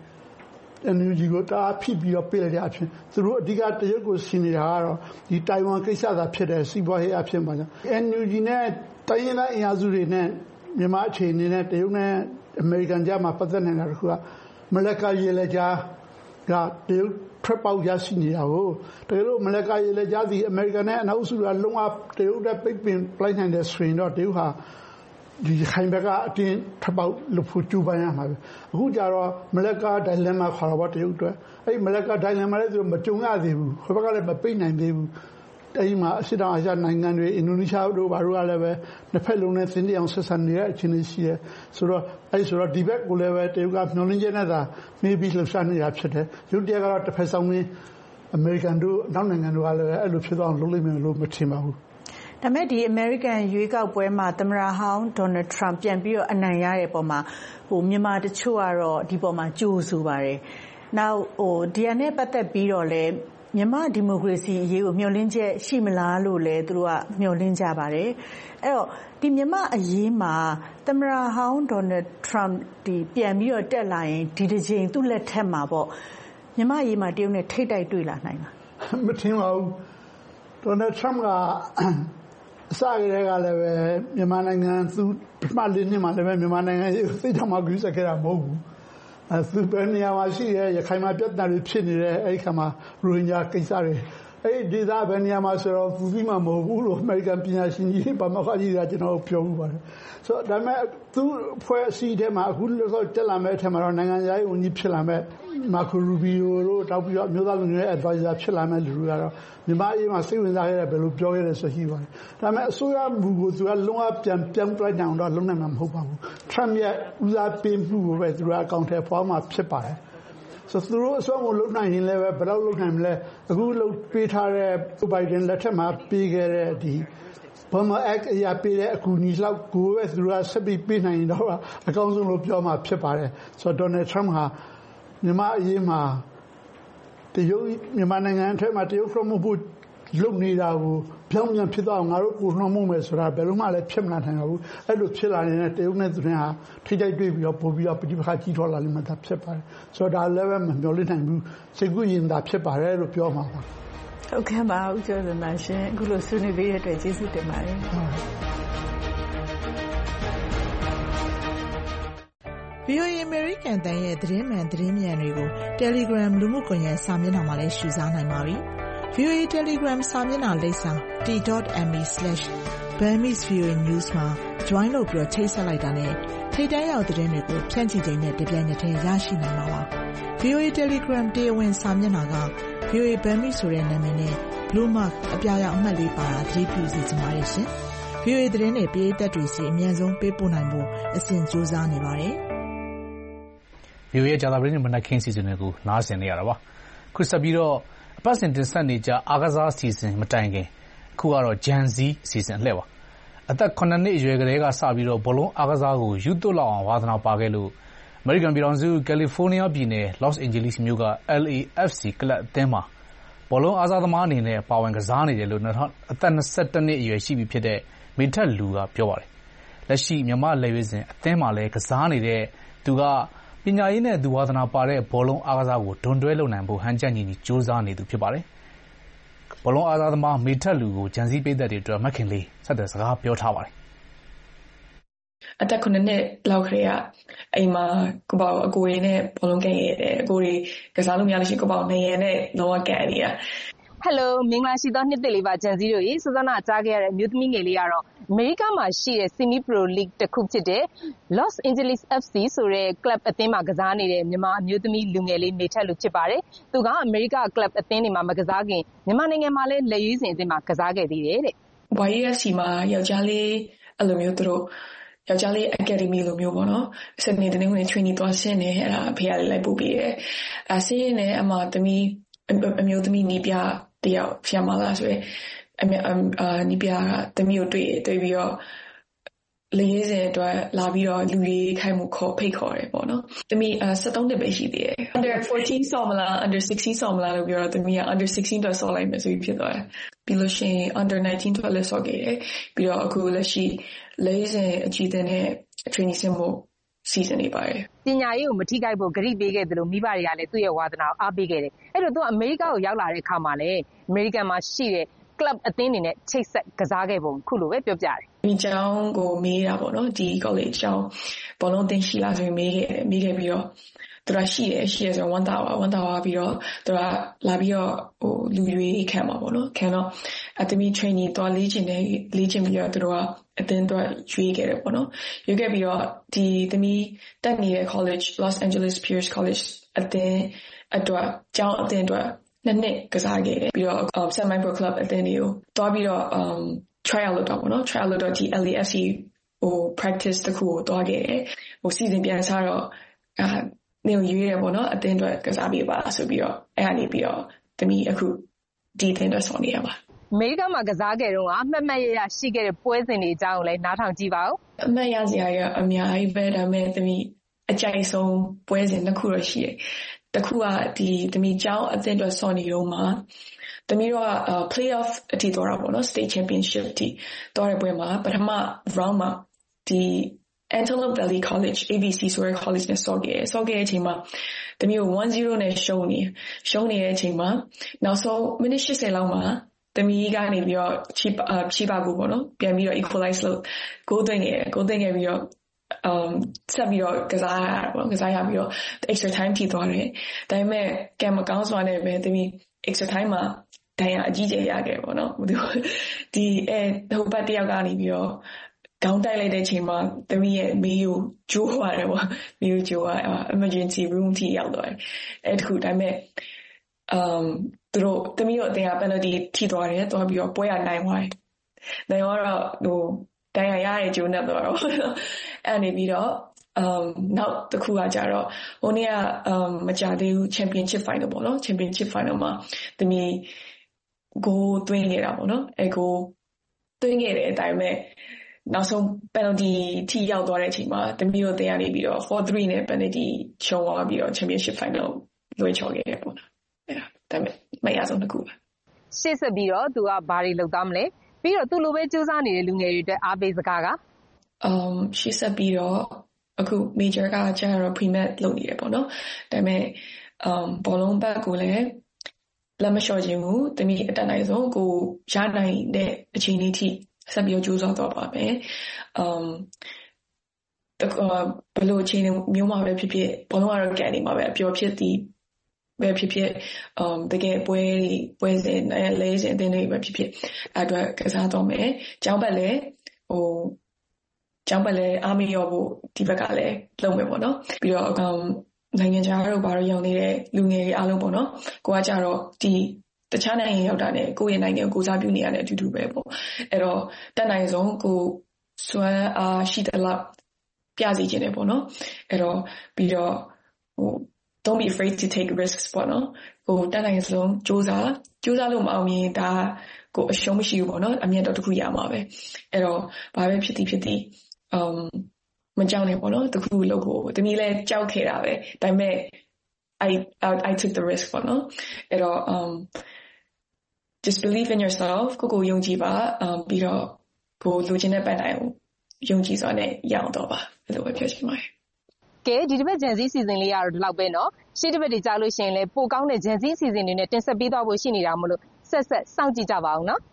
Speaker 7: NUG ကိုတားဖိပြီးတော့ပြေးလိုက်တဲ့အဖြစ်သူတို့အဓိကတရုတ်ကိုရှင်းနေတာကတော့ဒီတိုင်ဝမ်ကိစ္စသာဖြစ်တယ်စီးပွားရေးအဖြစ်ပါကြောင့် NUG နဲ့တိုင်းရင်းသားအင်အားစုတွေနဲ့မြန်မာအခြေအနေနဲ့တရုတ်နဲ့အမေရိကန်ကြားမှာပတ်သက်နေတာတခုကမလက်ကရေလက်ကြားကတရုတ်ထွက်ပေါက်ရရှိနေတာကိုတကယ်လို့မလက်ကရေလက်ကြားစီအမေရိကန်နဲ့အနောက်စုကလုံးဝတရုတ်နဲ့ပိတ်ပင်ပလိုက်နိုင်တဲ့ဆိုရင်တော့တရုတ်ဟာဒီခိုင်ဘက်ကအတင်းထွက်ပေါက်လို့ဖို့ကြိုးပမ်းရမှာပဲအခုကျတော့မလက်ကဒိုင်လမ်မာခေါ်တော့တရုတ်အတွက်အဲ့မလက်ကဒိုင်လမ်မာလည်းသူမကြုံရသေးဘူးခဘက်ကလည်းမပိတ်နိုင်သေးဘူးအဲဒီမှာအရှေ့တောင်အာရှနိုင်ငံတွေအင်ဒိုနီးရှားတို့ဘာတို့ကလည်းပဲနှစ်ဖက်လုံးနဲ့သင်တည့်အောင်ဆက်ဆံနေတဲ့အခြေအနေရှိတယ်ဆိုတော့ဒီဘက်ကိုလည်းပဲတရုတ်ကမျှော်လင့်ချက်နဲ့သာမေးပြီးလှုပ်ရှားနေတာဖြစ်တယ်ရုတ်တရက်ကတော့တစ်ဖက်ဆောင်ပြီးအမေရိကန်တို့နောက်နိုင်ငံတို့ကလည်းအဲ့လိုဖြစ်သွားအောင်လုပ်လိမ့်မယ်လို့မထင်ပါဘူး
Speaker 11: ဒါမဲ့ဒီအမေရိကန်ရွေးကောက်ပွဲမှာသမ္မတဟောင်းဒေါ်နယ်ထရန့်ပြန်ပြီးတော့အနိုင်ရတဲ့ပုံမှာမြန်မာတချို့ကတော့ဒီပုံမှာကြိုးဆိုပါတယ်နောက်ဒီအနေနဲ့ပတ်သက်ပြီးတော့လည်းမြန်မာဒီမိုကရေစီအရေးကိုမျှော်လင့်ချက်ရှိမလားလို့လည်းသူတို့ကမျှော်လင့်ကြပါတယ်အဲ့တော့ဒီမြန်မာအရေးမှာသမ္မတဟောင်းဒေါ်နယ်ထရန့်ဒီပြန်ပြီးတော့တက်လာရင်ဒီတစ်ချိန်သူ့လက်ထက်မှာပေါ့မြန်မာအရေးမှာတရုတ်နဲ့ထိတ်တိုက်တွေ့လာနိုင်လား
Speaker 7: မထင်ပါဘူးဒေါ်နယ်ထရန့်ကအစကတည်းကလည်းပဲမြန်မာနိုင်ငံသူပထမ၄နှစ်မှာလည်းပဲမြန်မာနိုင်ငံသိတောင်မှကူးစက်ခဲ့တာမဟုတ်ဘူးသူပဲနေရာမှာရှိရဲရခိုင်မှာပြဿနာတွေဖြစ်နေတဲ့အဲ့ဒီခါမှာရိုဟင်ဂျာကိစ္စတွေအဲ့ဒီဒေသပဲနေရာမှာဆိုတော့သူပြီးမှမဟုတ်ဘူးလို့အမေရိကန်ပညာရှင်ကြီးဗမာခါကြီးကကျွန်တော်ပြောမှုပါတယ်ဆိုတော့ဒါပေမဲ့သူဖွဲ့အစည်းထဲမှာအခုလို့တက်လာမဲ့အထက်မှာတော့နိုင်ငံရေးဝန်ကြီးဖြစ်လာမဲ့မာကိုရူဘီယိုတို့တောက်ပြီးတော့မျိုးသားလူငယ် advisor ဖြစ်လာမဲ့လူတွေကတော့မြန်မာအရေးမှာစိတ်ဝင်စားခဲ့တယ်ဘယ်လိုပြောခဲ့တယ်ဆိုရှိပါတယ်ဒါပေမဲ့အစိုးရမူကိုသူကလုံးဝပြန်ပြောင်းလိုက်အောင်တော့လုံးနိုင်မှာမဟုတ်ပါဘူး Trump ရဲ့ဦးစားပေးမှုကိုပဲသူကအကောင့်ထဲဖွားမှာဖြစ်ပါတယ်ဆိုသူတို့အစွမ်းကိုလုံနိုင်ရင်လည်းပဲဘယ်တော့လုံနိုင်မလဲအခုလုံပေးထားတဲ့ Biden လက်ထက်မှာပေးခဲ့တဲ့ဒီ Burma Act အရာပေးတဲ့အကူအညီလောက်ကိုပဲသူကဆက်ပြီးပေးနိုင်ရင်တော့အကောင်းဆုံးလို့ပြောမှာဖြစ်ပါတယ်ဆိုတော့ Donald Trump ဟာမြန်မာအရေးမှာတရုတ်မြန်မာနိုင်ငံအထက်မှာတရုတ်ဖရမှုဖို့လုပ်နေတာကိုပြောင်းပြန်ဖြစ်သွားအောင်ငါတို့ကိုနှောမှုမယ်ဆိုတာဘယ်လိုမှလည်းဖြစ်မလာနိုင်ဘူးအဲ့လိုဖြစ်လာနေတဲ့တရုတ်နဲ့သူတွေဟာထိတိုက်တွေ့ပြီးတော့ပို့ပြီးတော့ပဋိပက္ခကြီးထွားလာလိမ့်မယ်ဒါဖြစ်ပါတယ်ဆိုတော့ဒါလည်းပဲမမျှော်လင့်နိုင်ဘူးစိတ်ကူးရင်သာဖြစ်ပါတယ်လို့ပြောမှာပါ
Speaker 11: ဟုတ်ကဲ့ပါဦးကျော်စံရှင်အခုလိုဆွေးနွေးပေးတဲ့အတွက်ကျေးဇူးတင်ပါတယ်
Speaker 5: VOA American တန်ရဲ့သတင်းမှန်သတင်းမြန်တွေကို Telegram လူမှုကွန်ရက်စာမျက်နှာမှာလည်းရှုစားနိုင်ပါပြီ။ VOA Telegram စာမျက်နှာလိပ်စာ t.me/Burmese VOA News မှာ join လုပ်ပြီးချိတ်ဆက်လိုက်တာနဲ့ထိပ်တန်းရောက်သတင်းတွေကိုဖြန့်ချိချိန်နဲ့တပြိုင်နက်တည်းရရှိနိုင်မှာပါ။ VOA Telegram တရားဝင်စာမျက်နှာက VOA Burmese ဆိုတဲ့နာမည်နဲ့ Blue Mark အပြာရောင်အမှတ်လေးပါတာသတိပြုစီချင်ပါတယ်ရှင်။ VOA သတင်းတွေပြည်သက်တွေစီအမြန်ဆုံးပေးပို့နိုင်ဖို့အစဉ်ကြိုးစားနေပါတယ်။
Speaker 2: VOA ရဲ့ကြာသပတေးနေ့မနက်ခင်းစီစဉ်တွေကိုနားဆင်နေရတာပါ။ခုဆက်ပြီးတော့အပတ်စဉ်တင်ဆက်နေကြအားကစားစီစဉ်မတိုင်ခင်အခုကတော့ Gen Z စီစဉ်လှည့်ပါ။အသက်9နှစ်အရွယ်ကလေးကစပြီးတော့ဘောလုံးအားကစားကိုယူသွလောက်အောင်ဝါသနာပါခဲ့လို့အမေရိကန်ပြည်ထောင်စုကယ်လီဖိုးနီးယားပြည်နယ် Los Angeles မြို့က LAFC ကလပ်အသင်းမှာဘောလုံးအားကစားသမားအနေနဲ့ပါဝင်ကစားနေတယ်လို့အသက်21နှစ်အရွယ်ရှိပြီဖြစ်တဲ့မေထက်လူကပြောပါတယ်။လက်ရှိမြန်မာလက်ရွေးစင်အသင်းမှာလည်းကစားနေတဲ့သူကပညာရေးနဲ့သူဝါသနာပါတဲ့ဘောလုံးအားကစားကိုဒွန်တွဲလုပ်နိုင်ဖို့ဟန်ချက်ညီညီစူးစမ်းနေသူဖြစ်ပါတယ်။ဘောလုံးအားကစားသမားမေထက်လူကိုဂျန်စီပေးသက်တွေအတွက်မခင်လေးဆက်တဲ့စကားပြောထားပါတယ်
Speaker 12: အသက်9နှစ်လောက်ခရေကအိမ်မှာကိုပေါ့အကိုရင်းနဲ့ဘောလုံးကန်ရတယ်အကိုရီကစားလို့မရလို့ရှိကိုပေါ့နေရနဲ့လောကကန်ရ
Speaker 13: ဟယ်လိုမင်္ဂလာရှိသောနှစ်သက်လေးပါဂျန်စီတို့ရေစစနာကြားခဲ့ရတဲ့မြို့သမီးငယ်လေးကတော့အမေရိကမှာရှိတဲ့ Semi Pro League တစ်ခုဖြစ်တဲ့ Los Angeles FC ဆိုတဲ့ club အသင်းမှာကစားနေတဲ့မြန်မာအမျိုးသမီးလူငယ်လေးမေထက်လူဖြစ်ပါတယ်။သူကအမေရိက club အသင်းတွေမှာမကစားခင်မြန်မာနိုင်ငံမှာလည်းလက်ရွေးစင်အသင်းမှာကစားခဲ့သေးတယ်တဲ့။
Speaker 12: YFC မှာယောက်ျားလေးအဲ့လိုမျိုးသူတို့ယောက်ျားလေး academy လိုမျိုးပေါ့နော်စနေတနေ့ဝင် training သွားဆင်းနေအဲ့ဒါအဖေကလေးလိုက်ပို့ပြီးတယ်။ဆင်းနေအမသမီးအမျိုးသမီးနီးပြတယောက်ဖျက်မလားဆိုရင်နီးပြသမီးကိုတွေ့ပြီးတော့လေရေးစင်အတွက်လာပြီးတော့လူတွေခိုင်မှုဖိတ်ခေါ်တယ်ပေါ့နော်။သမီး73နှစ်ပဲရှိသေးတယ်။ under 14 ဆော့မလား under 16 ဆော့မလားလို့ပြောတော့သမီးက under 16တော့ဆော့လိုက်မယ်ဆိုပြီးဖြစ်သွားတယ်။ပြီးလို့ရှိရင် under 19တော့လည်းဆော့ခဲ့တယ်။ပြီးတော့အခုလက်ရှိလေးစင်အကြီးအသင်းနဲ့ training ဆင်းဖို့စီစဉ်နေပါတယ်
Speaker 13: ။ပညာရေးကိုမထိခိုက်ဖို့ဂရုပေးခဲ့တယ်လို့မိဘတွေကလည်းသူ့ရဲ့ဝါသနာကိုအားပေးခဲ့တယ်။အဲ့တော့သူကအမေရိကကိုရောက်လာတဲ့အခါမှာလည်းအမေရိကန်မှာရှိတဲ့ club အသင်းတွေနဲ့ချိတ်ဆက်ကစားခဲ့ပုံခုလိုပဲပြောပြတယ်
Speaker 12: ။ဒီကျောင်းကိုမေးတာပေါ့နော်ဒီ college ကျောင်းဘောလုံးသင်ရှိလားဆိုရင်မေးခဲ့ပြီးတော့သူကရှိတယ်ဆိုတော့1 hour ပြီးတော့သူကလာပြီးတော့လူရွေးခံမှာပေါ့နော်ခံတော့အသမီး training တော့လေ့ကျင့်ပြီးတော့သူတို့ကအတင်းတော့ရွေးခဲ့တယ်ပေါ့နော်ရွေးခဲ့ပြီးတော့ဒီသမီးတက်နေတဲ့ college Los Angeles Pierce College အတင်းအတွက်ကျောင်းအတင်းအတွက်နှစ်ကစားခဲ့တယ်ပြီးတော့ Semi Pro Club အသင်းတွေကိုတွားပြီးတော့try out လုပ်တော့ပေါ့နော် try out လုပ်တော့ LAFC practice တခုကိုတွားခဲ့တယ်season ပြန်စားတော့နေရွေးတယ်ပေါ့နော်အသင်းအတွက်ကစားပေးပါဆိုပြီးတော့အဲ့ဒါနေပြီးတော့တမီအခုဒီအသင်းအတွက်ဆောင်နေရပါ
Speaker 13: အမေရိကန်မှာကစားခဲ့တော့အမှတ်ရရှိခဲ့တဲ့ပွဲစဉ်တွေအကြောင်းကိုလည်းနားထောင်ကြည့်ပါဦး
Speaker 12: အမှတ်ရစရာအများကြီးပဲဒါပေမဲ့တမီအကြိုက်ဆုံးပွဲစဉ်တစ်ခုတော့ရှိတယ်တစ်ခုကဒီတမီကျောင်းအသင်းအတွက်ဆောင်နေတော့မှာတမီတော့playoff အထိသွားတာပေါ့နော် state championship အထိသွားတဲ့ပွဲမှာပထမ round မှာဒီ Antelope Valley College ABC ဆိုတဲ့ college နဲ့ဆော့ခဲ့တဲ့အချိန်မှာတမီကို 1-0 နဲ့ရှုံးနေတဲ့အချိန်မှာနောက်ဆုံးမိနစ်80လောက်မှာတမီကနေပြီးတော့ချီပါကိုပေါ့နော်ပြန်ပြီးတော့ equalize လုပ် goal သွင်းခဲ့ပြီးတော့ဆက်ပြီးတော့ကစားရပြီးတော့ extra time ထိသွားတယ်ဒါပေမဲ့ကံမကောင်းစွာနဲ့ပဲတမီ extra time မှာဒဏ်ရာအကြီးကျယ်ရခဲ့ပေါ့နော်ဒီဟိုဘက်တယောက်ကနေပြီးတော့ခေါင်းတိုက်လိုက်တဲ့အချိန်မှာတမီရဲ့မေးကိုဂျိုးသွားတယ်ပေါ့မေးကိုဂျိုးသွား emergency room ထိရောက်သွားတယ်အဲ့တခုဒါပေမဲ့သူတို့တမီတို့အတင်းက penalty ထိသွားတယ်သွားပြီးတော့ပွဲရနိုင်သွားတယ်နိုင်တော့ဒဏ်ရာရတဲ့ဂျိုးနဲ့တော့အဲ့နေပြီးတော့နောက်တစ်ခုကကြတော့ဟိုနေ့ကမကြသေးဘူး championship final ပေါ့နော် championship final မှာတမီgoal သွင်းနေတာပေါ့နော်အဲ့ goal သွင်းခဲ့တယ်ဒါပေမဲ့နောက်ဆုံး penalty ထိရောက်သွားတဲ့အချိန်မှာတမီတို့တင်ရနေပြီးတော့ 4-3 နဲ့ penalty ရှုံးသွားပြီးတော့ championship final လွှဲချော်ခဲ့တယ်ပေါ့နော်အဲ့ဒါပေမဲ့မရဆုံးတစ်ခုပဲ
Speaker 13: ရှေ့ဆက်ပြီးတော့သူကဘာတွေလုပ်သားမလဲပြီးတော့သူလိုပဲစူးစမ်းနေတဲ့လူငယ်တွေအတွက်အားပေးစကားက
Speaker 12: ရှေ့ဆက်ပြီးတော့အခု major ကကျတော့ pre-med လုပ်နေတယ်ပေါ့နော်ဒါပေမဲ့ဘောလုံးဘက်ကိုလည်းလက်မလျှော့ခြင်းဘူးတမီအတက်နိုင်ဆုံးကိုရနိုင်တဲ့အခြေအနေထိဆက်ပြီးကြိုးစားတော့ပါမယ်ဘယ်လိုအခြေအနေမျိုးမှာပဲဖြစ်ဖြစ်ဘောလုံးကတော့ကန်နေမှာပဲအပျော်ဖြစ်သည်ပဲဖြစ်ဖြစ်တကယ်ပွဲစဉ်လဲစဉ်အသင်းတွေပဲဖြစ်ဖြစ်အဲ့အတွက်ကစားတော့မယ်ကျောင်းဘက်လည်းအားမရောဖို့ဒီဘက်ကလည်းလုပ်မယ်ပေါ့နော်ပြီးတော့နိုင်ငံခြားတို့ဘာလို့ရောက်နေတဲ့လူငယ်တွေအားလုံးပေါ့နော်ကိုကကြတော့ဒီတခြားနိုင်ငံရောက်တာနဲ့ကိုယ့်ရဲ့နိုင်ငံကိုစားပြုနေရတဲ့အတူတူပဲပေါ့အဲ့တော့တက်နိုင်ဆုံးကိုစွမ်းအားရှိတဲ့လောက်ပြစီခြင်းတယ်ပေါ့နော်အဲ့တော့ပြီးတော့don't be afraid to take risks ပေါ့နော်ကိုတက်နိုင်ဆုံးစူးစမ်းလို့မအောင်ရင်ဒါကိုအရှုံးမရှိဘူးပေါ့နော်အမြတ်တော့တစ်ခုရမှာပဲအဲ့တော့ဘာပဲဖြစ်သည်မကြောက်နဲ့ပေါ့နော်တခုလုပ်ဖို့တမီးလည်းကြောက်ခဲ့တာပဲဒါပေမဲ့ I took the risk ပေါ့နော်အဲ့တော့just believe in yourself ကိုယုံကြည်ပါပြီးတော့ကိုလိုချင်တဲ့ပန်းတိုင်းကိုယုံကြည်စွာနဲ့ရအောင်တော့ပါအဲ့လိုပဲပြောချင်ပါတယ်
Speaker 13: ကဲဒီတစ်ပတ်ဂျန်စီစီစဉ်လေးရတော့ဒီလောက်ပဲเนาะရှေ့တစ်ပတ်တွေကြားလို့ရှိရင်လည်းပိုကောင်းတဲ့ဂျန်စီစီစဉ်တွေနဲ့တင်ဆက်ပေးသွားဖို့ရှိနေတာမို့လို့ဆက်စောင့်ကြည့်ကြပါအောင်เนาะ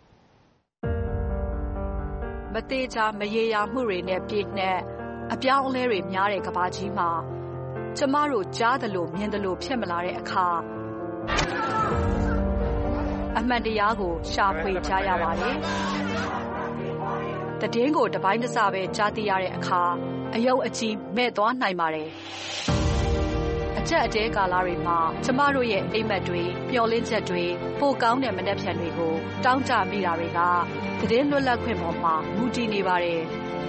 Speaker 14: မသေးချာမရေရာမှုတွေနဲ့ပြည့်နှက်အပြောင်းအလဲတွေများတဲ့ကမ္ဘာကြီးမှာကျမတို့ကြားသလိုမြင်သလိုဖြစ်မလာတဲ့အခါအမှန်တရားကိုရှာဖွေကြရပါတယ်။သတင်းကိုတပိုင်းတစပဲကြားသိရတဲ့အခါအယုံအကြည်မဲ့သွားနိုင်ပါတယ်။အချက်အတဲကာလတွေမှာကျမတို့ရဲ့အိမ်မက်တွေပျော်လင့်ချက်တွေပိုကောင်းတဲ့မနှက်ဖြန်တွေကိုတောင်းတမိတာတွေကသတင်းလွတ်လပ်ခွင့်ပေါ်မှာမူတည်နေပါတယ်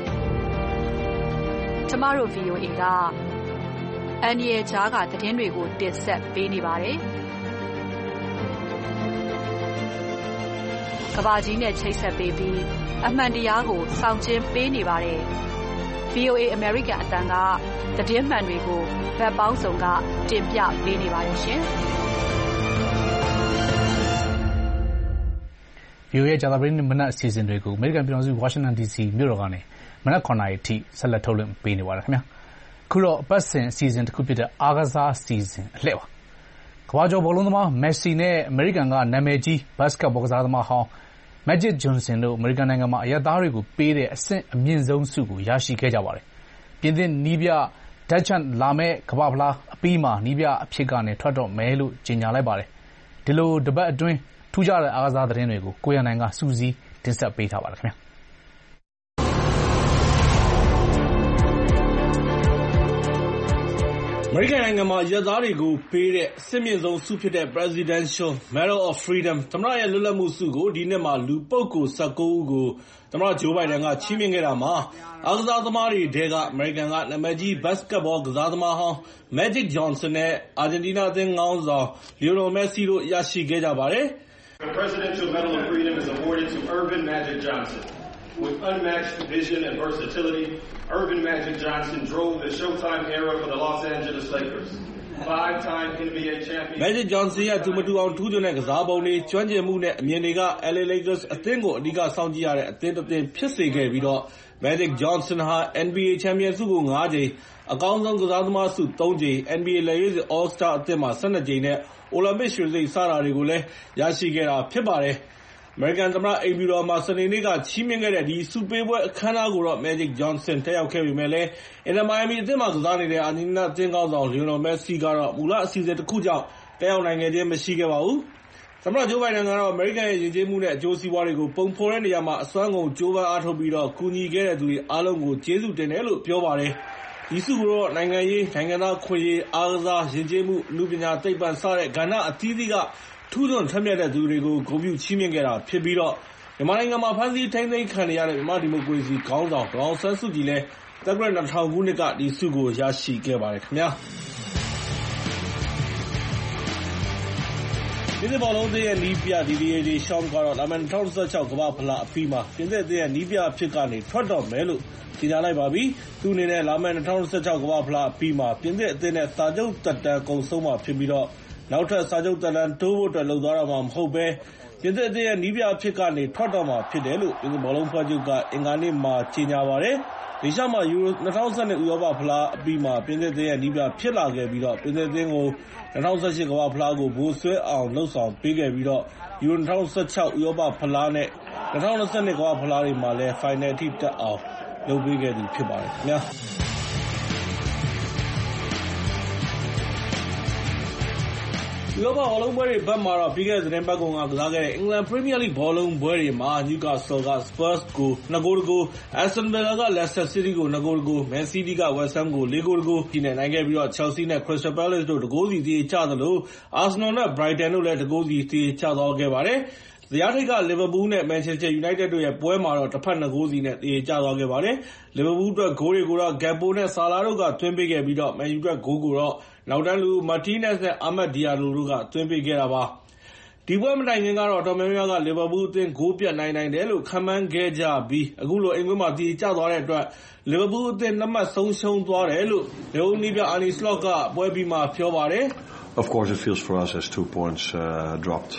Speaker 14: ။ကျမတို့ VOA ကအန်ရီဂျာကသတင်းတွေကိုတင်ဆက်ပေးနေပါတယ်။ကဘာကြီးနဲ့ချိတ်ဆက်ပေးပြီးအမှန်တရားကိုဆောင်ကျဉ်ပေးနေပါတယ်။ VOA American အတန်ကသတင်းမှန်တွေကိုဗတ်ပေါင်းစုံကတင်ပြပေးနေပါတယ်ရှင်
Speaker 2: ။ VOA ဂျာတာပရင်းမနက်အစီအစဉ်တွေကို American ပြည်ထောင်စု Washington DC မြို့တော်ကနေမနက်9:00 နာရီအထိဆက်လက်ထုတ်လွှင့်ပေးနေပါတယ်ခင်ဗျာ။ခုတော့အပတ်စဉ်အစီအစဉ်တစ်ခုဖြစ်တဲ့အားကစားအစီအစဉ်အလှည့်ပါ။ကမ္ဘာကျော်ဘောလုံးသမားမက်ဆီနဲ့ American ကနာမည်ကြီးဘတ်စကတ်ဘောကစားသမားဟောင်းMagic Johnson တို့ American နိုင်ငံမှာအရပ်သားတွေကိုပေးတဲ့အဆင့်အမြင့်ဆုံးဆုကိုရရှိခဲ့ကြပါတယ်။ပြင်သစ်နည်းပြ Deschamps လာမယ့်ကမ္ဘာ့ဖလားအပြီးမှာနည်းပြအဖြစ်ကနေထွက်တော့မယ်လို့ကြေညာလိုက်ပါတယ်။ဒီလိုတပတ်အတွင်းထူးခြားတဲ့အားကစားသတင်းတွေကိုကိုရန်နိုင်ကစူးစီးတင်ဆက်ပေးထားပါတယ်ခင်ဗျာ။
Speaker 15: မေရိကန်နိုင်ငံမှာအရပ်သားတွေကိုပေးတဲ့အဆင့်မြင့်ဆုံးဆုဖြစ်တဲ့ Presidential Medal of Freedom သမ္မတရဲ့လွတ်လပ်မှုဆုကိုဒီနှစ်မှာလူပုဂ္ဂိုလ်19ဦးကိုသမ္မတဂျိုးဘိုင်ဒန်ကချီးမြှင့်ခဲ့တာမှာအားကစားသမားတွေထဲကအမေရိကန်ကနာမည်ကြီးဘတ်စကတ်ဘောကစားသမားဟောင်း Magic Johnson နဲ့အာဂျင်တီးနားအသင်းခေါင်းဆောင် Lionel Messi တို့ရရှိခဲ့ကြပါတယ်။
Speaker 16: The Presidential Medal of Freedom is awarded to Earvin Magic Johnson. With unmatched vision and versatility, Earvin Magic Johnson drove the Showtime era for the Los Angeles Lakers. Five-time NBA champion.
Speaker 15: Magic Johnson ရဲ့သူမတူအောင်ထူးချွန်တဲ့ကစားပုံတွေကျွမ်းကျင်မှုနဲ့အမြင်တွေက LA Lakers အသင်းကိုအဓိကစောင့်ကြည့်ရတဲ့အသင်းတစ်သင်းဖြစ်စေခဲ့ပြီးတော့ Magic Johnson ဟာ NBA ချန်ပီယံဆုကို9ကြိမ်အကောင်းဆုံးကစားသမားဆု3ကြိမ် NBA လက်ရွေးစင် All-Star အသင်းမှာ12ကြိမ်နဲ့ Olympic ရွှေတံဆိပ်စတာတွေကိုလည်းရရှိခဲ့တာဖြစ်ပါတယ်။ အမေရိကန်သမ္မတအိမ်ဖြူတော်မှာစနေနေ့ကချီးမြှင့်ခဲ့တဲ့ဒီဆုပေးပွဲအခမ်းအနားကိုတော့ Magic Johnson တက်ရောက်ခဲ့ပေမဲ့လည်း Inter Miami အသင်းမှာကစားနေတဲ့အာဂျင်တီးနားအသင်းခေါင်းဆောင် Lionel Messi ကတော့မူလအစီအစဉ်တစ်ခုကြောင့်တက်ရောက်နိုင်ခဲ့ခြင်းမရှိခဲ့ပါဘူး။သမ္မတဂျိုးဘိုင်ဒန်ကတော့အမေရိကန်ရဲ့ယဉ်ကျေးမှုနဲ့အကျိုးစီးပွားတွေကိုပုံဖော်တဲ့နေရာမှာအစွမ်းကုန်ကြိုးပမ်းအားထုတ်ပြီးတော့ကူညီခဲ့တဲ့သူတွေအားလုံးကိုကျေးဇူးတင်တယ်လို့ပြောပါတယ်။ဒီဆုကိုတော့နိုင်ငံရေး၊နိုင်ငံသားခွင့်ရေး၊အားကစား၊ယဉ်ကျေးမှု၊အနုပညာသိပ္ပံစတဲ့ကဏ္ဍအသီးသီးကထူးချွန်ထက်မြက်တဲ့သူတွေကိုဂုဏ်ပြုချီးမြှင့်ခဲ့တာဖြစ်ပြီးတော့မြန်မာနိုင်ငံမှာဖမ်းဆီးထိန်းသိမ်းခံနေရတဲ့မြန်မာဒီမိုကရေစီခေါင်းဆောင်ဒေါ်အောင်ဆန်းစုကြည်လည်းသက္ကရာဇ်2000ခုနှစ်ကဒီဆုကိုရရှိခဲ့ပါတယ်ခင်ဗျာ။ပြင်သစ်ဘောလုံးအသင်းရဲ့နည်းပြ Didier Deschamps ကတော့လာမယ့်2016ကမ္ဘာ့ဖလားအပြီးမှာပြင်သစ်အသင်းရဲ့နည်းပြအဖြစ်ကနေထွက်တော့မယ်လို့ကြေညာလိုက်ပါပြီ။သူ့အနေနဲ့လာမယ့်2016ကမ္ဘာ့ဖလားအပြီးမှာပြင်သစ်အသင်းနဲ့စာချုပ်သက်တမ်းကုန်ဆုံးမှာဖြစ်ပြီးတော့နောက်ထပ်စာချုပ်သက်တမ်းတိုးဖို့အတွက်လုပ်သွားတာမှမဟုတ်ဘဲပြင်သစ်အသင်းရဲ့နည်းပြအဖြစ်ကနေထွက်တော့မှာဖြစ်တယ်လို့ပြင်သစ်ဘောလုံးဖွဲ့ချုပ်ကအင်္ဂါနေ့မှာကြေညာပါတယ်။ဒေရှမ်မှာယူရို2012ဥရောပဖလားအပြီးမှာပြင်သစ်အသင်းရဲ့နည်းပြဖြစ်လာခဲ့ပြီးတော့ပြင်သစ်အသင်းကို2018ကမ္ဘာ့ဖလားကိုဗိုလ်စွဲအောင်လှုပ်ဆောင်ပေးခဲ့ပြီးတော့ယူရို2016ဥရောပဖလားနဲ့2022ကမ္ဘာ့ဖလားတွေမှာလည်းဖိုင်နယ်အထိတက်အောင်လုပ်ပေးခဲ့သူဖြစ်ပါတယ်ခင်ဗျာ။ဥရောပဘောလုံးပွဲတွေဘက်မှာတော့ပြီးခဲ့တဲ့သတင်းပတ်ကုန်ကစားခဲ့တဲ့အင်္ဂလန်ပရီးမီးယားလိဘောလုံးပွဲတွေမှာ Newcastle က Spurs ကို2-1 Aston Villa က Leicester City ကို2-1 Man City က West Ham ကို4-1ကြီးနဲ့နိုင်ခဲ့ပြီးတော့ Chelsea နဲ့ Crystal Palace တို့2-0စီသရေကျသလို Arsenal နဲ့ Brighton တို့လည်း2-0စီသရေကျသွားခဲ့ပါတယ်။ဇယားထိပ်က Liverpool နဲ့ Manchester United တို့ရဲ့ပွဲမှာတော့တစ်ဖက်2-0စီနဲ့သရေကျသွားခဲ့ပါတယ်။ Liverpool အတွက်ဂိုးတွေကိုတော့ Gakpo နဲ့ Salah တို့ကသွင်းပေးခဲ့ပြီးတော့ Man U အတွက်ဂိုးကိုတော့နောက်တန်းလူ Martinez နဲ့ Amad Diallo တို့ကသွင်းပေးခဲ့တာပါ။ဒီပွဲမတိုင်ခင်ကတော့တော်များများက Liverpool အသင်းဂိုးပြတ်နိုင်တယ်လို့ခန့်မှန်းခဲ့ကြပြီးအခုလိုအိမ်ကွင်းမှာသရေကျသွားတဲ့အတွက် Liverpool အသင်း2မှတ်ဆုံးရှုံးသွားတယ်လို့Liverpool နည်းပြ Arne Slot ကပွဲပြီးမှပြောပါတယ်။
Speaker 17: Of course it feels for us as 2 points dropped.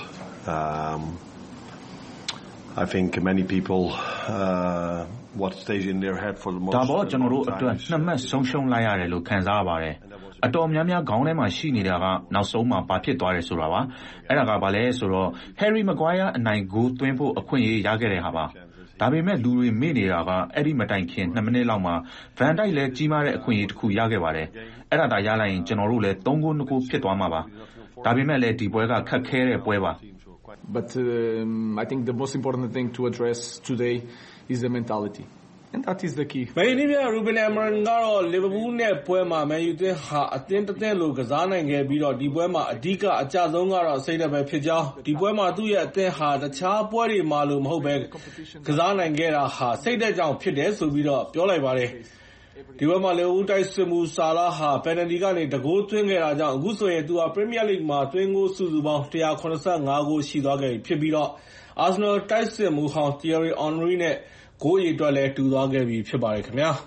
Speaker 17: I think many people what stays in their head for the most
Speaker 18: ဒါပေါ့ကျွန်တော်တို့အတွက်2မှတ်ဆုံးရှုံးလိုက်ရတယ်လို့ခံစားရပါတယ်အတော်များများခေါင်းထဲမှာရှိနေတာကနောက်ဆုံးမှာဘာဖြစ်သွားတယ်ဆိုတာပါအဲ့ဒါကဘာလဲဆိုတော့ Harry Maguire အနိုင်ဂိုးသွင်းဖို့အခွင့်အရေးရခဲ့တဲ့ဟာပါဒါပေမဲ့လူတွေမေ့နေတာကအဲ့ဒီမတိုင်ခင်2မိနစ်လောက်မှာ Van Dijk လည်းကြီးမားတဲ့အခွင့်အရေးတစ်ခုရခဲ့ပါတယ်အဲ့ဒါသာရလိုက်ရင်ကျွန်တော်တို့လည်း3-2ဖြစ်သွားမှာပါဒါပေမဲ့လည်းဒီပွဲကခက်ခဲတဲ့ပွဲပါ
Speaker 19: But I think the most important thing to address today is the mentality. And that is the key.
Speaker 15: Man U နဲ့ Ruben Amorim ကတော့ Liverpool နဲ့ပွဲမှာ Man U အသင်းဟာအသင်းတစ်သင်းလိုကစားနိုင်ခဲ့ပြီးတော့ဒီပွဲမှာအဓိကအကျဆုံးကတော့စိတ်ဓာတ်ပဲဖြစ်ကြောင်းဒီပွဲမှာသူ့ရဲ့အသင်းဟာတခြားပွဲတွေမှာလို့မဟုတ်ပဲကစားနိုင်ခဲ့တာဟာစိတ်ဓာတ်ကြောင့်ဖြစ်တယ်ဆိုပြီးတော့ပြောလိုက်ပါတယ်ဒီပွဲမှာ Liverpool တိုက်စစ်မှု Salah ဟာ penalty ကနေတဂိုးသွင်းခဲ့တာကြောင့်အခုဆိုရင်သူဟာ Premier League မှာသွင်းဂိုးစုစုပေါင်း185ဂိုးရှိသွားခဲ့ပြီဖြစ်ပြီးတော့ Arsenal တိုက်စစ်မှုဟောင်း Thierry Henry နဲ့ဂိုးအရေအတွက်လည်းတူသွားခဲ့ပြီဖြစ်ပါတယ်ခင်ဗျာ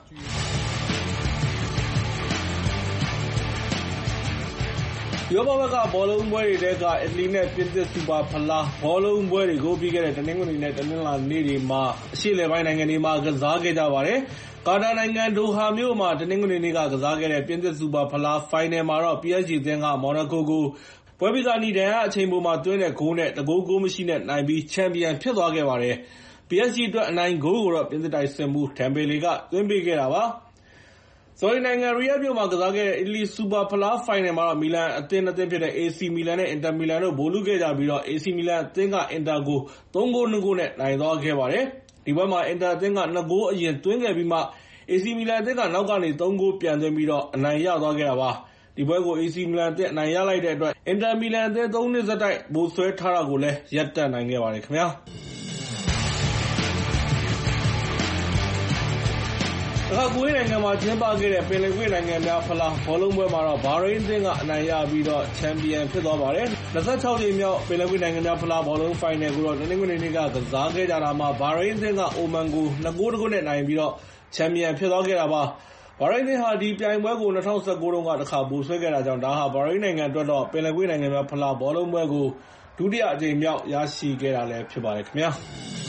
Speaker 15: ဥရောပဘက်ကဘောလုံးပွဲတွေထဲကအီတလီနဲ့ပြင်သစ်စူပါဖလားဘောလုံးပွဲတွေကိုပြီးခဲ့တဲ့တနင်္ဂနွေနဲ့တနင်္လာနေ့တွေမှာအရှေ့အလယ်ပိုင်းနိုင်ငံတွေမှာကစားခဲ့ကြပါတယ်။ကာတာနိုင်ငံဒိုဟာမြို့မှာတနင်္ဂနွေနေ့ကကစားခဲ့တဲ့ပြင်သစ်စူပါဖလားဖိုင်နယ်မှာတော့ PSG အသင်းကမော်နာကိုကိုပွဲပြီးကနီဒန်ကအချိန်ပိုမှာသွင်းတဲ့ဂိုးနဲ့တဂိုးမရှိနဲ့နိုင်ပြီးချန်ပီယံဖြစ်သွားခဲ့ပါတယ်။ PSG အတွက်အနိုင်ဂိုးကိုတော့ပြင်သစ်တိုက်စစ်မှုဒမ်ဘေလီကသွင်းပေးခဲ့တာပါ။ဆော်ဒီနိုင်ငံရီယာ့ဒ်မြို့မှာကစားခဲ့တဲ့အီတလီစူပါဖလားဖိုင်နယ်မှာတော့မီလန်အသင်းဖြစ်တဲ့ AC မီလန်နဲ့အင်တာမီလန်တို့ဗိုလ်လုခဲ့ကြပြီးတော့ AC မီလန်အသင်းကအင်တာကို3-2နဲ့နိုင်သွားခဲ့ပါတယ်။ဒီပွဲမှာအင်တာအသင်းက2ဂိုးအရင်သွင်းခဲ့ပြီးမှAC မီလန်အသင်းကနောက်ကနေ3ဂိုးပြန်သွင်းပြီးတော့အနိုင်ရသွားခဲ့တာပါ။ဒီပွဲကို AC မီလန်အသင်းအနိုင်ရလိုက်တဲ့အတွက် အင်တာမီလန်အသင်း 3 နှစ်ဆက်တိုက်ဗိုလ်စွဲထားတာကိုလည်းရပ်တန့်နိုင်ခဲ့ပါတယ်ခင်ဗျာ။ကူဝေးနိုင်ငံမှာကျင်းပခဲ့တဲ့ပင်လယ်ကွေ့နိုင်ငံများဖလားဘောလုံးပွဲမှာတော့ဘာရိန်းအသင်းကအနိုင်ရပြီးတော့ချန်ပီယံဖြစ်သွားပါတယ်။26 ကြိမ်မြောက်ပင်လယ်ကွေ့နိုင်ငံများဖလားဘောလုံးဖိုင်နယ်ကိုတော့တနင်္ဂနွေနေ့ကကစားခဲ့ကြတာမှာဘာရိန်းအသင်းကအိုမန်ကို 2-1 နဲ့နိုင်ပြီးတော့ချန်ပီယံဖြစ်သွားခဲ့တာပါ။ဘာရိန်းအသင်းဟာဒီပြိုင်ပွဲကို2019 တုန်းကတစ်ခါဗိုလ်စွဲခဲ့တာကြောင့်ဒါဟာဘာရိန်းနိုင်ငံအတွက်တော့ပင်လယ်ကွေ့နိုင်ငံများဖလားဘောလုံးပွဲကိုဒုတိယအကြိမ်မြောက်ရရှိခဲ့တာလည်းဖြစ်ပါတယ်ခင်ဗျာ။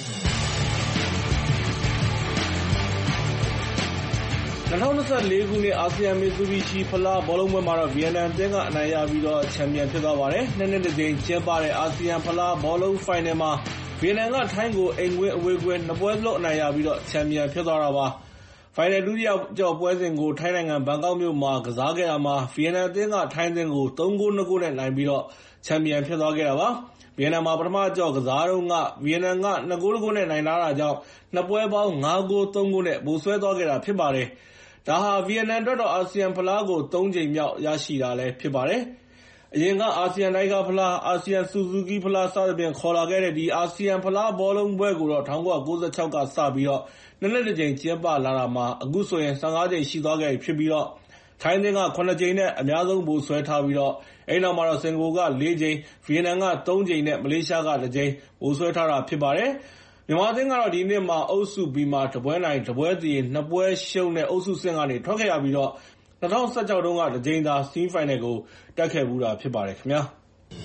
Speaker 15: 2024 ခုနှစ်အာဆီယံမစ်ဆူဘီရှီဖလားဘောလုံးပွဲမှာတော့ဗီယက်နမ်အသင်းကအနိုင်ရပြီးတော့ချန်ပီယံဖြစ်သွားပါတယ်။နှစ်တစ်ကြိမ်ကျင်းပတဲ့အာဆီယံဖလားဘောလုံးဖိုင်နယ်မှာဗီယက်နမ်ကထိုင်းကိုအိမ်ကွင်းအဝေးကွင်း2ပွဲစလုံးအနိုင်ရပြီးတော့ချန်ပီယံဖြစ်သွားတာပါ။ဖိုင်နယ်ဒုတိယကြော့ပွဲစဉ်ကိုထိုင်းနိုင်ငံဘန်ကောက်မြို့မှာကစားခဲ့တာမှာဗီယက်နမ်အသင်းကထိုင်းအသင်းကို 3-2 နဲ့နိုင်ပြီးတော့ချန်ပီယံဖြစ်သွားခဲ့တာပါ။ဗီယက်နမ်မှာပထမကြော့ကစားတုန်းကဗီယက်နမ်က 2-2 နဲ့နိုင်လာတာကြောင့်2ပွဲပေါင်း 5-3 နဲ့ဗိုလ်စွဲသွားခဲ့တာဖြစ်ပါတယ်။ဒါဟာဗီယက်နမ်အတွက်တော့အာဆီယံဖလားကို3 ကြိမ်မြောက်ရရှိတာလည်းဖြစ်ပါတယ်။အရင်ကအာဆီယံတိုင်ဂါဖလား၊အာဆီယံဆူဇူကီဖလားစသဖြင့်ခေါ်လာခဲ့တဲ့ဒီအာဆီယံဖလားဘောလုံးပွဲကိုတော့1996 ကစပြီးတော့နှစ်တစ်ကြိမ်ကျင်းပလာတာမှာအခုဆိုရင်15 ကြိမ်ရှိသွားခဲ့ပြီဖြစ်ပြီးတော့ထိုင်းအသင်းက9 ကြိမ်နဲ့အများဆုံးဗိုလ်စွဲထားပြီးတော့အဲဒီနောက်မှာတော့စင်ကာပူက4 ကြိမ်၊ဗီယက်နမ်က3 ကြိမ်နဲ့မလေးရှားက1 ကြိမ်ဗိုလ်စွဲထားတာဖြစ်ပါတယ်။မြန်မာအသင်းကတော့ဒီနှစ်မှာအုပ်စု B မှာ1 ပွဲနိုင်1 ပွဲသရေ2 ပွဲရှုံးနဲ့အုပ်စုဆင့်ကနေထွက်ခဲ့ရပြီးတော့2016 တုန်းက1 ကြိမ်သာဆီမီဖိုင်နယ်ကိုတက်ခဲ့ဖူးတာဖြစ်ပါတယ်ခင်ဗျာ။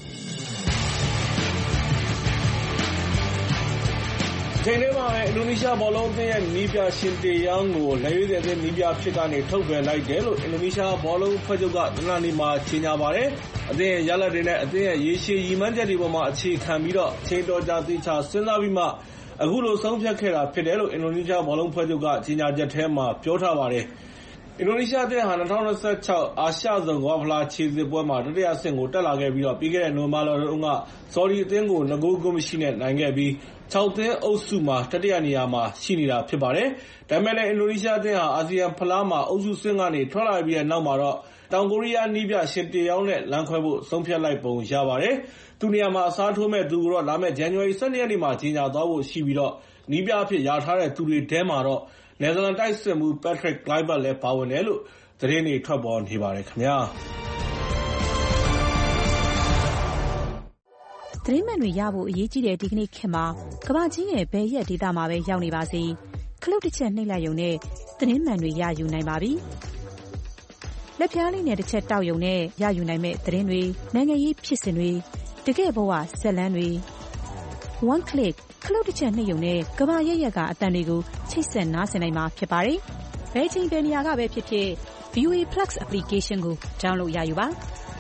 Speaker 15: အချိန်လေးမှာပဲအင်ဒိုနီးရှားဘောလုံးအသင်းရဲ့နည်းပြရှင်တေယောင်းကိုလက်ရွေးစင်အသင်းနည်းပြဖြစ်ကနေထုတ်ပယ်လိုက်တယ်လို့အင်ဒိုနီးရှားဘောလုံးအဖွဲ့ချုပ်ကတနင်္လာနေ့မှာကြေညာပါတယ်။အသင်းရဲ့ရလဒ်တွေနဲ့အသင်းရဲ့ရေရှည်ရည်မှန်းချက်တွေပေါ်မှာအခြေခံပြီးတော့ချိန်တော်ကြာသေချာစဉ်းစားပြီးမှအခုလိုဆုံးဖြတ်ခဲ့တာဖြစ်တယ်လို့အင်ဒိုနီးရှားဘောလုံးဖွဲ့ချုပ်ကကြေညာချက်ထဲမှာပြောထားပါတယ်။အင်ဒိုနီးရှားအသင်းဟာ2026 အာရှဇုံကမ္ဘာ့ဖလားခြေစစ်ပွဲမှာတတိယအဆင့်ကိုတက်လာခဲ့ပြီးတော့ပြီးခဲ့တဲ့နိုဝင်ဘာလတုန်းကဆော်ဒီအသင်းကို2 ဂိုးမရှိနဲ့နိုင်ခဲ့ပြီး6 သင်းအုပ်စုမှာတတိယနေရာမှာရှိနေတာဖြစ်ပါတယ်။ဒါပေမဲ့လည်းအင်ဒိုနီးရှားအသင်းဟာအာဆီယံဖလားမှာအုပ်စုဆင့်ကနေထွက်လာပြီးတဲ့နောက်မှာတော့တောင်ကိုရီးယားနည်းပြရှင်တေယောင်းနဲ့လမ်းခွဲဖို့ဆုံးဖြတ်လိုက်ပုံရပါတယ်။သူ့နေရာမှာအစားထိုးမဲ့သူကိုတော့လာမယ့်ဇန်နဝါရီ 12 ရက်နေ့မှာကြေညာသွားဖို့ရှိပြီးတော့နည်းပြအဖြစ်ရထားတဲ့သူတွေထဲမှာတော့နယ်သာလန်တိုက်စစ်မှူး Patrick Kluivert လည်းပါဝင်တယ်လို့သတင်းတွေထွက်ပေါ်နေပါတယ်ခင်ဗျာ
Speaker 20: ။သတင်းမှန်တွေရဖို့အရေးကြီးတဲ့ဒီကနေ့ခေတ်မှာကမ္ဘာကြီးရဲ့ဘယ်ရက်ဒေသမှာပဲရောက်နေပါစေခလုတ်တစ်ချက်နှိပ်လိုက်ရုံနဲ့သတင်းမှန်တွေရယူနိုင်ပါပြီ။လက်ဖျားလေးနဲ့တစ်ချက်တောက်ရုံနဲ့ရယူနိုင်မဲ့သတင်းတွေနိုင်ငံရေးဖြစ်စဉ်တွေတကယ့်ဘဝဇာတ်လမ်းတွေ One click ခလုတ်တစ်ချက်နှိပ်ရုံနဲ့ကမ္ဘာရဲ့ရက်ကအတန်တွေကိုချိတ်ဆက်နားဆင်နိုင်မှာဖြစ်ပါတယ်။ဘယ်ချိန်ဘယ်နေရာကပဲဖြစ်ဖြစ် VOA Plus application ကို download ရယူပါ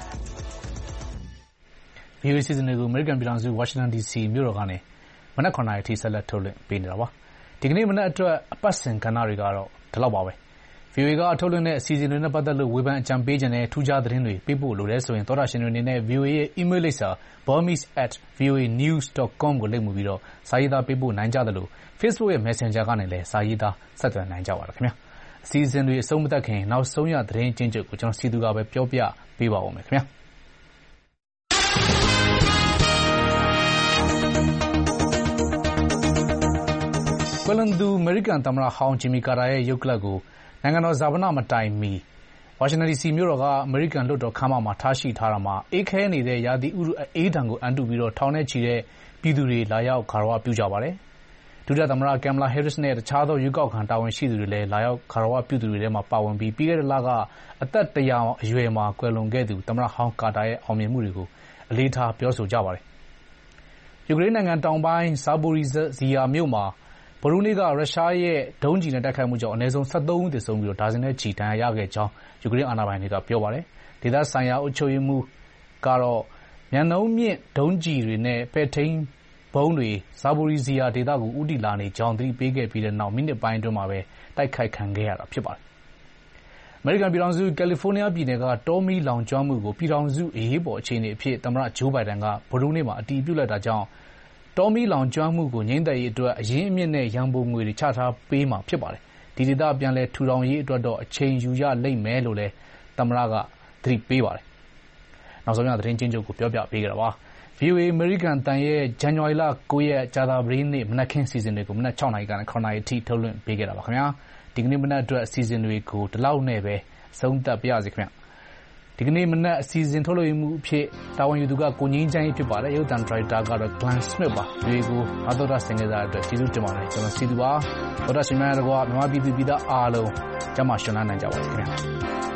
Speaker 2: ။ VOA စီစဉ်တွေကို American ပြည်ထောင်စု Washington DC မြို့တော်ကနေမနက် 9 နာရီထိဆက်လက်ထုတ်လွှင့်ပေးနေတာပါ။ဒီကနေ့မနက်အတွက်အပတ်စဉ်ကဏ္ဍတွေကတော့ဒီလောက်ပါပဲ။ VOA ကထုတ်လွှင့်တဲ့အစီအစဉ်တွေနဲ့ပတ်သက်လို့ဝေဖန်အကြံပေးခြင်းနဲ့ထူးခြားသတင်းတွေပေးပို့လိုတဲ့ဆိုရင်သောတာရှင်တွေအနေနဲ့ VOA ရဲ့ email လိပ်စာ burmese@voanews.com ကိုလိပ်မူပြီးတော့စာရေးသားပေးပို့နိုင်ကြတယ်လို့ Facebook ရဲ့ Messenger ကနေလည်းစာရေးသားဆက်သွယ်နိုင်ကြပါလားခင်ဗျာ။အစီအစဉ်တွေအဆုံးမသတ်ခင်နောက်ဆုံးရသတင်းချင်းချုပ်ကိုကျွန်တော်စီသူကပဲပြောပြပေးပါဦးမယ်ခင်ဗျာ။ကွယ်လွန်သူအမေရိကန်သမ္မတဟောင်းဂျင်မီကာတာရဲ့ရုပ်ကလပ်ကိုနိုင်ငံတော်ဈာပနမတိုင်မီဝါရှင်တန်ဒီစီမြို့တော်ကအမေရိကန်လွှတ်တော်ခန်းမမှာထားရှိထားတာမှာအေးခဲနေတဲ့ရာသီဥတုအေးဒဏ်ကိုအန်တုပြီးတော့ထောင်နဲ့ချီတဲ့ပြည်သူတွေလာရောက်ဂါရဝပြုကြပါတယ်။ဒုတိယသမ္မတကမ်မလာဟဲရစ်နဲ့တခြားသောရွေးကောက်ခံတာဝန်ရှိသူတွေလည်းလာရောက်ဂါရဝပြုသူတွေထဲမှာပါဝင်ပြီးခဲ့တဲ့လကအသက်100အရွယ်မှာကွယ်လွန်ခဲ့သူသမ္မတဟောင်းကာတာရဲ့အောင်မြင်မှုတွေကိုအလေးထားပြောဆိုကြပါတယ်။ယူကရိန်းနိုင်ငံတောင်ပိုင်းဇာပိုရီဇီယာမြို့မှာဗုဒ္ဓဟူးနေ့ကရုရှားရဲ့ဒုံးကျည်နဲ့တိုက်ခိုက်မှုကြောင့်အနည်းဆုံး13ဦးသေဆုံးပြီးဒါဇင်နဲ့ချီဒဏ်ရာရခဲ့ကြောင်းယူကရိန်းအာဏာပိုင်တွေကပြောပါတယ်။ဒေသဆိုင်ရာအုပ်ချုပ်ရေးမှူးကတော့မြန်နှုန်းမြင့်ဒုံးကျည်တွေနဲ့ပဲ့ထိန်းဗုံးတွေဇာပိုရီဇီယာဒေသကိုဦးတည်လာနေကြောင်းသတိပေးခဲ့ပြီးတဲ့နောက်မိနစ်ပိုင်းအတွင်းမှာပဲတိုက်ခိုက်ခံခဲ့ရတာဖြစ်ပါတယ်။အမေရိကန်ပြည်ထောင်စုကယ်လီဖိုးနီးယားပြည်နယ်ကတောမီးလောင်ကျွမ်းမှုကိုပြည်ထောင်စုအရေးပေါ်အခြေအနေအဖြစ်သမ္မတဂျိုးဘိုင်ဒန်ကဗုဒ္ဓဟူးနေ့မှာအတည်ပြုလိုက်တာကြောင့်တောမီးလောင်ကျွမ်းမှုကိုငြိမ်းသတ်ရေးအတွက်အရင်းအမြစ်နဲ့ရန်ပုံငွေတွေချထားပေးမှာဖြစ်ပါတယ်။ဒီဒေသပြန်လည်ထူထောင်ရေးအတွက်တော့အချိန်ယူရလိမ့်မယ်လို့လည်းသမ္မတကသတိပေးပါတယ်။နောက်ဆုံးရသတင်းချင်းချုပ်ကိုပြောပြပေးကြတာပါ။ VOA အမေရိကန်တန်ရဲ့ဇန်နဝါရီလ 9 ရက်ကြာသပတေးနေ့မနက်ခင်းစီစဉ်တွေကိုမနက် 6 နာရီကနေ 9 နာရီအထိထုတ်လွှင့်ပေးခဲ့တာပါခင်ဗျာ။ဒီကနေ့မနက်အတွက်အစီအစဉ်တွေကိုဒီလောက်နဲ့ပဲအဆုံးသတ်ပါရစေခင်ဗျ။ဒီကနေ့မနက်အစီအစဉ်ထုတ်လွှင့်မှုအဖြစ်တာဝန်ယူသူကကိုငင်းချမ်းကြီးဖြစ်ပါတယ်။ရုပ်သံဒရိုက်တာကတော့ Glenn Smith ပါ။ VOA ကိုအားတော်တာဆင်ကြတဲ့အတွက်ကျေးဇူးတင်ပါတယ်။ကျွန်တော်စီသူပါ။တော်တာရှင်များတကွာမြန်မာပြည်သူပြည်သားအားလုံးကျန်းမာရှင်လန်းနိုင်ကြပါစေခင်ဗျာ။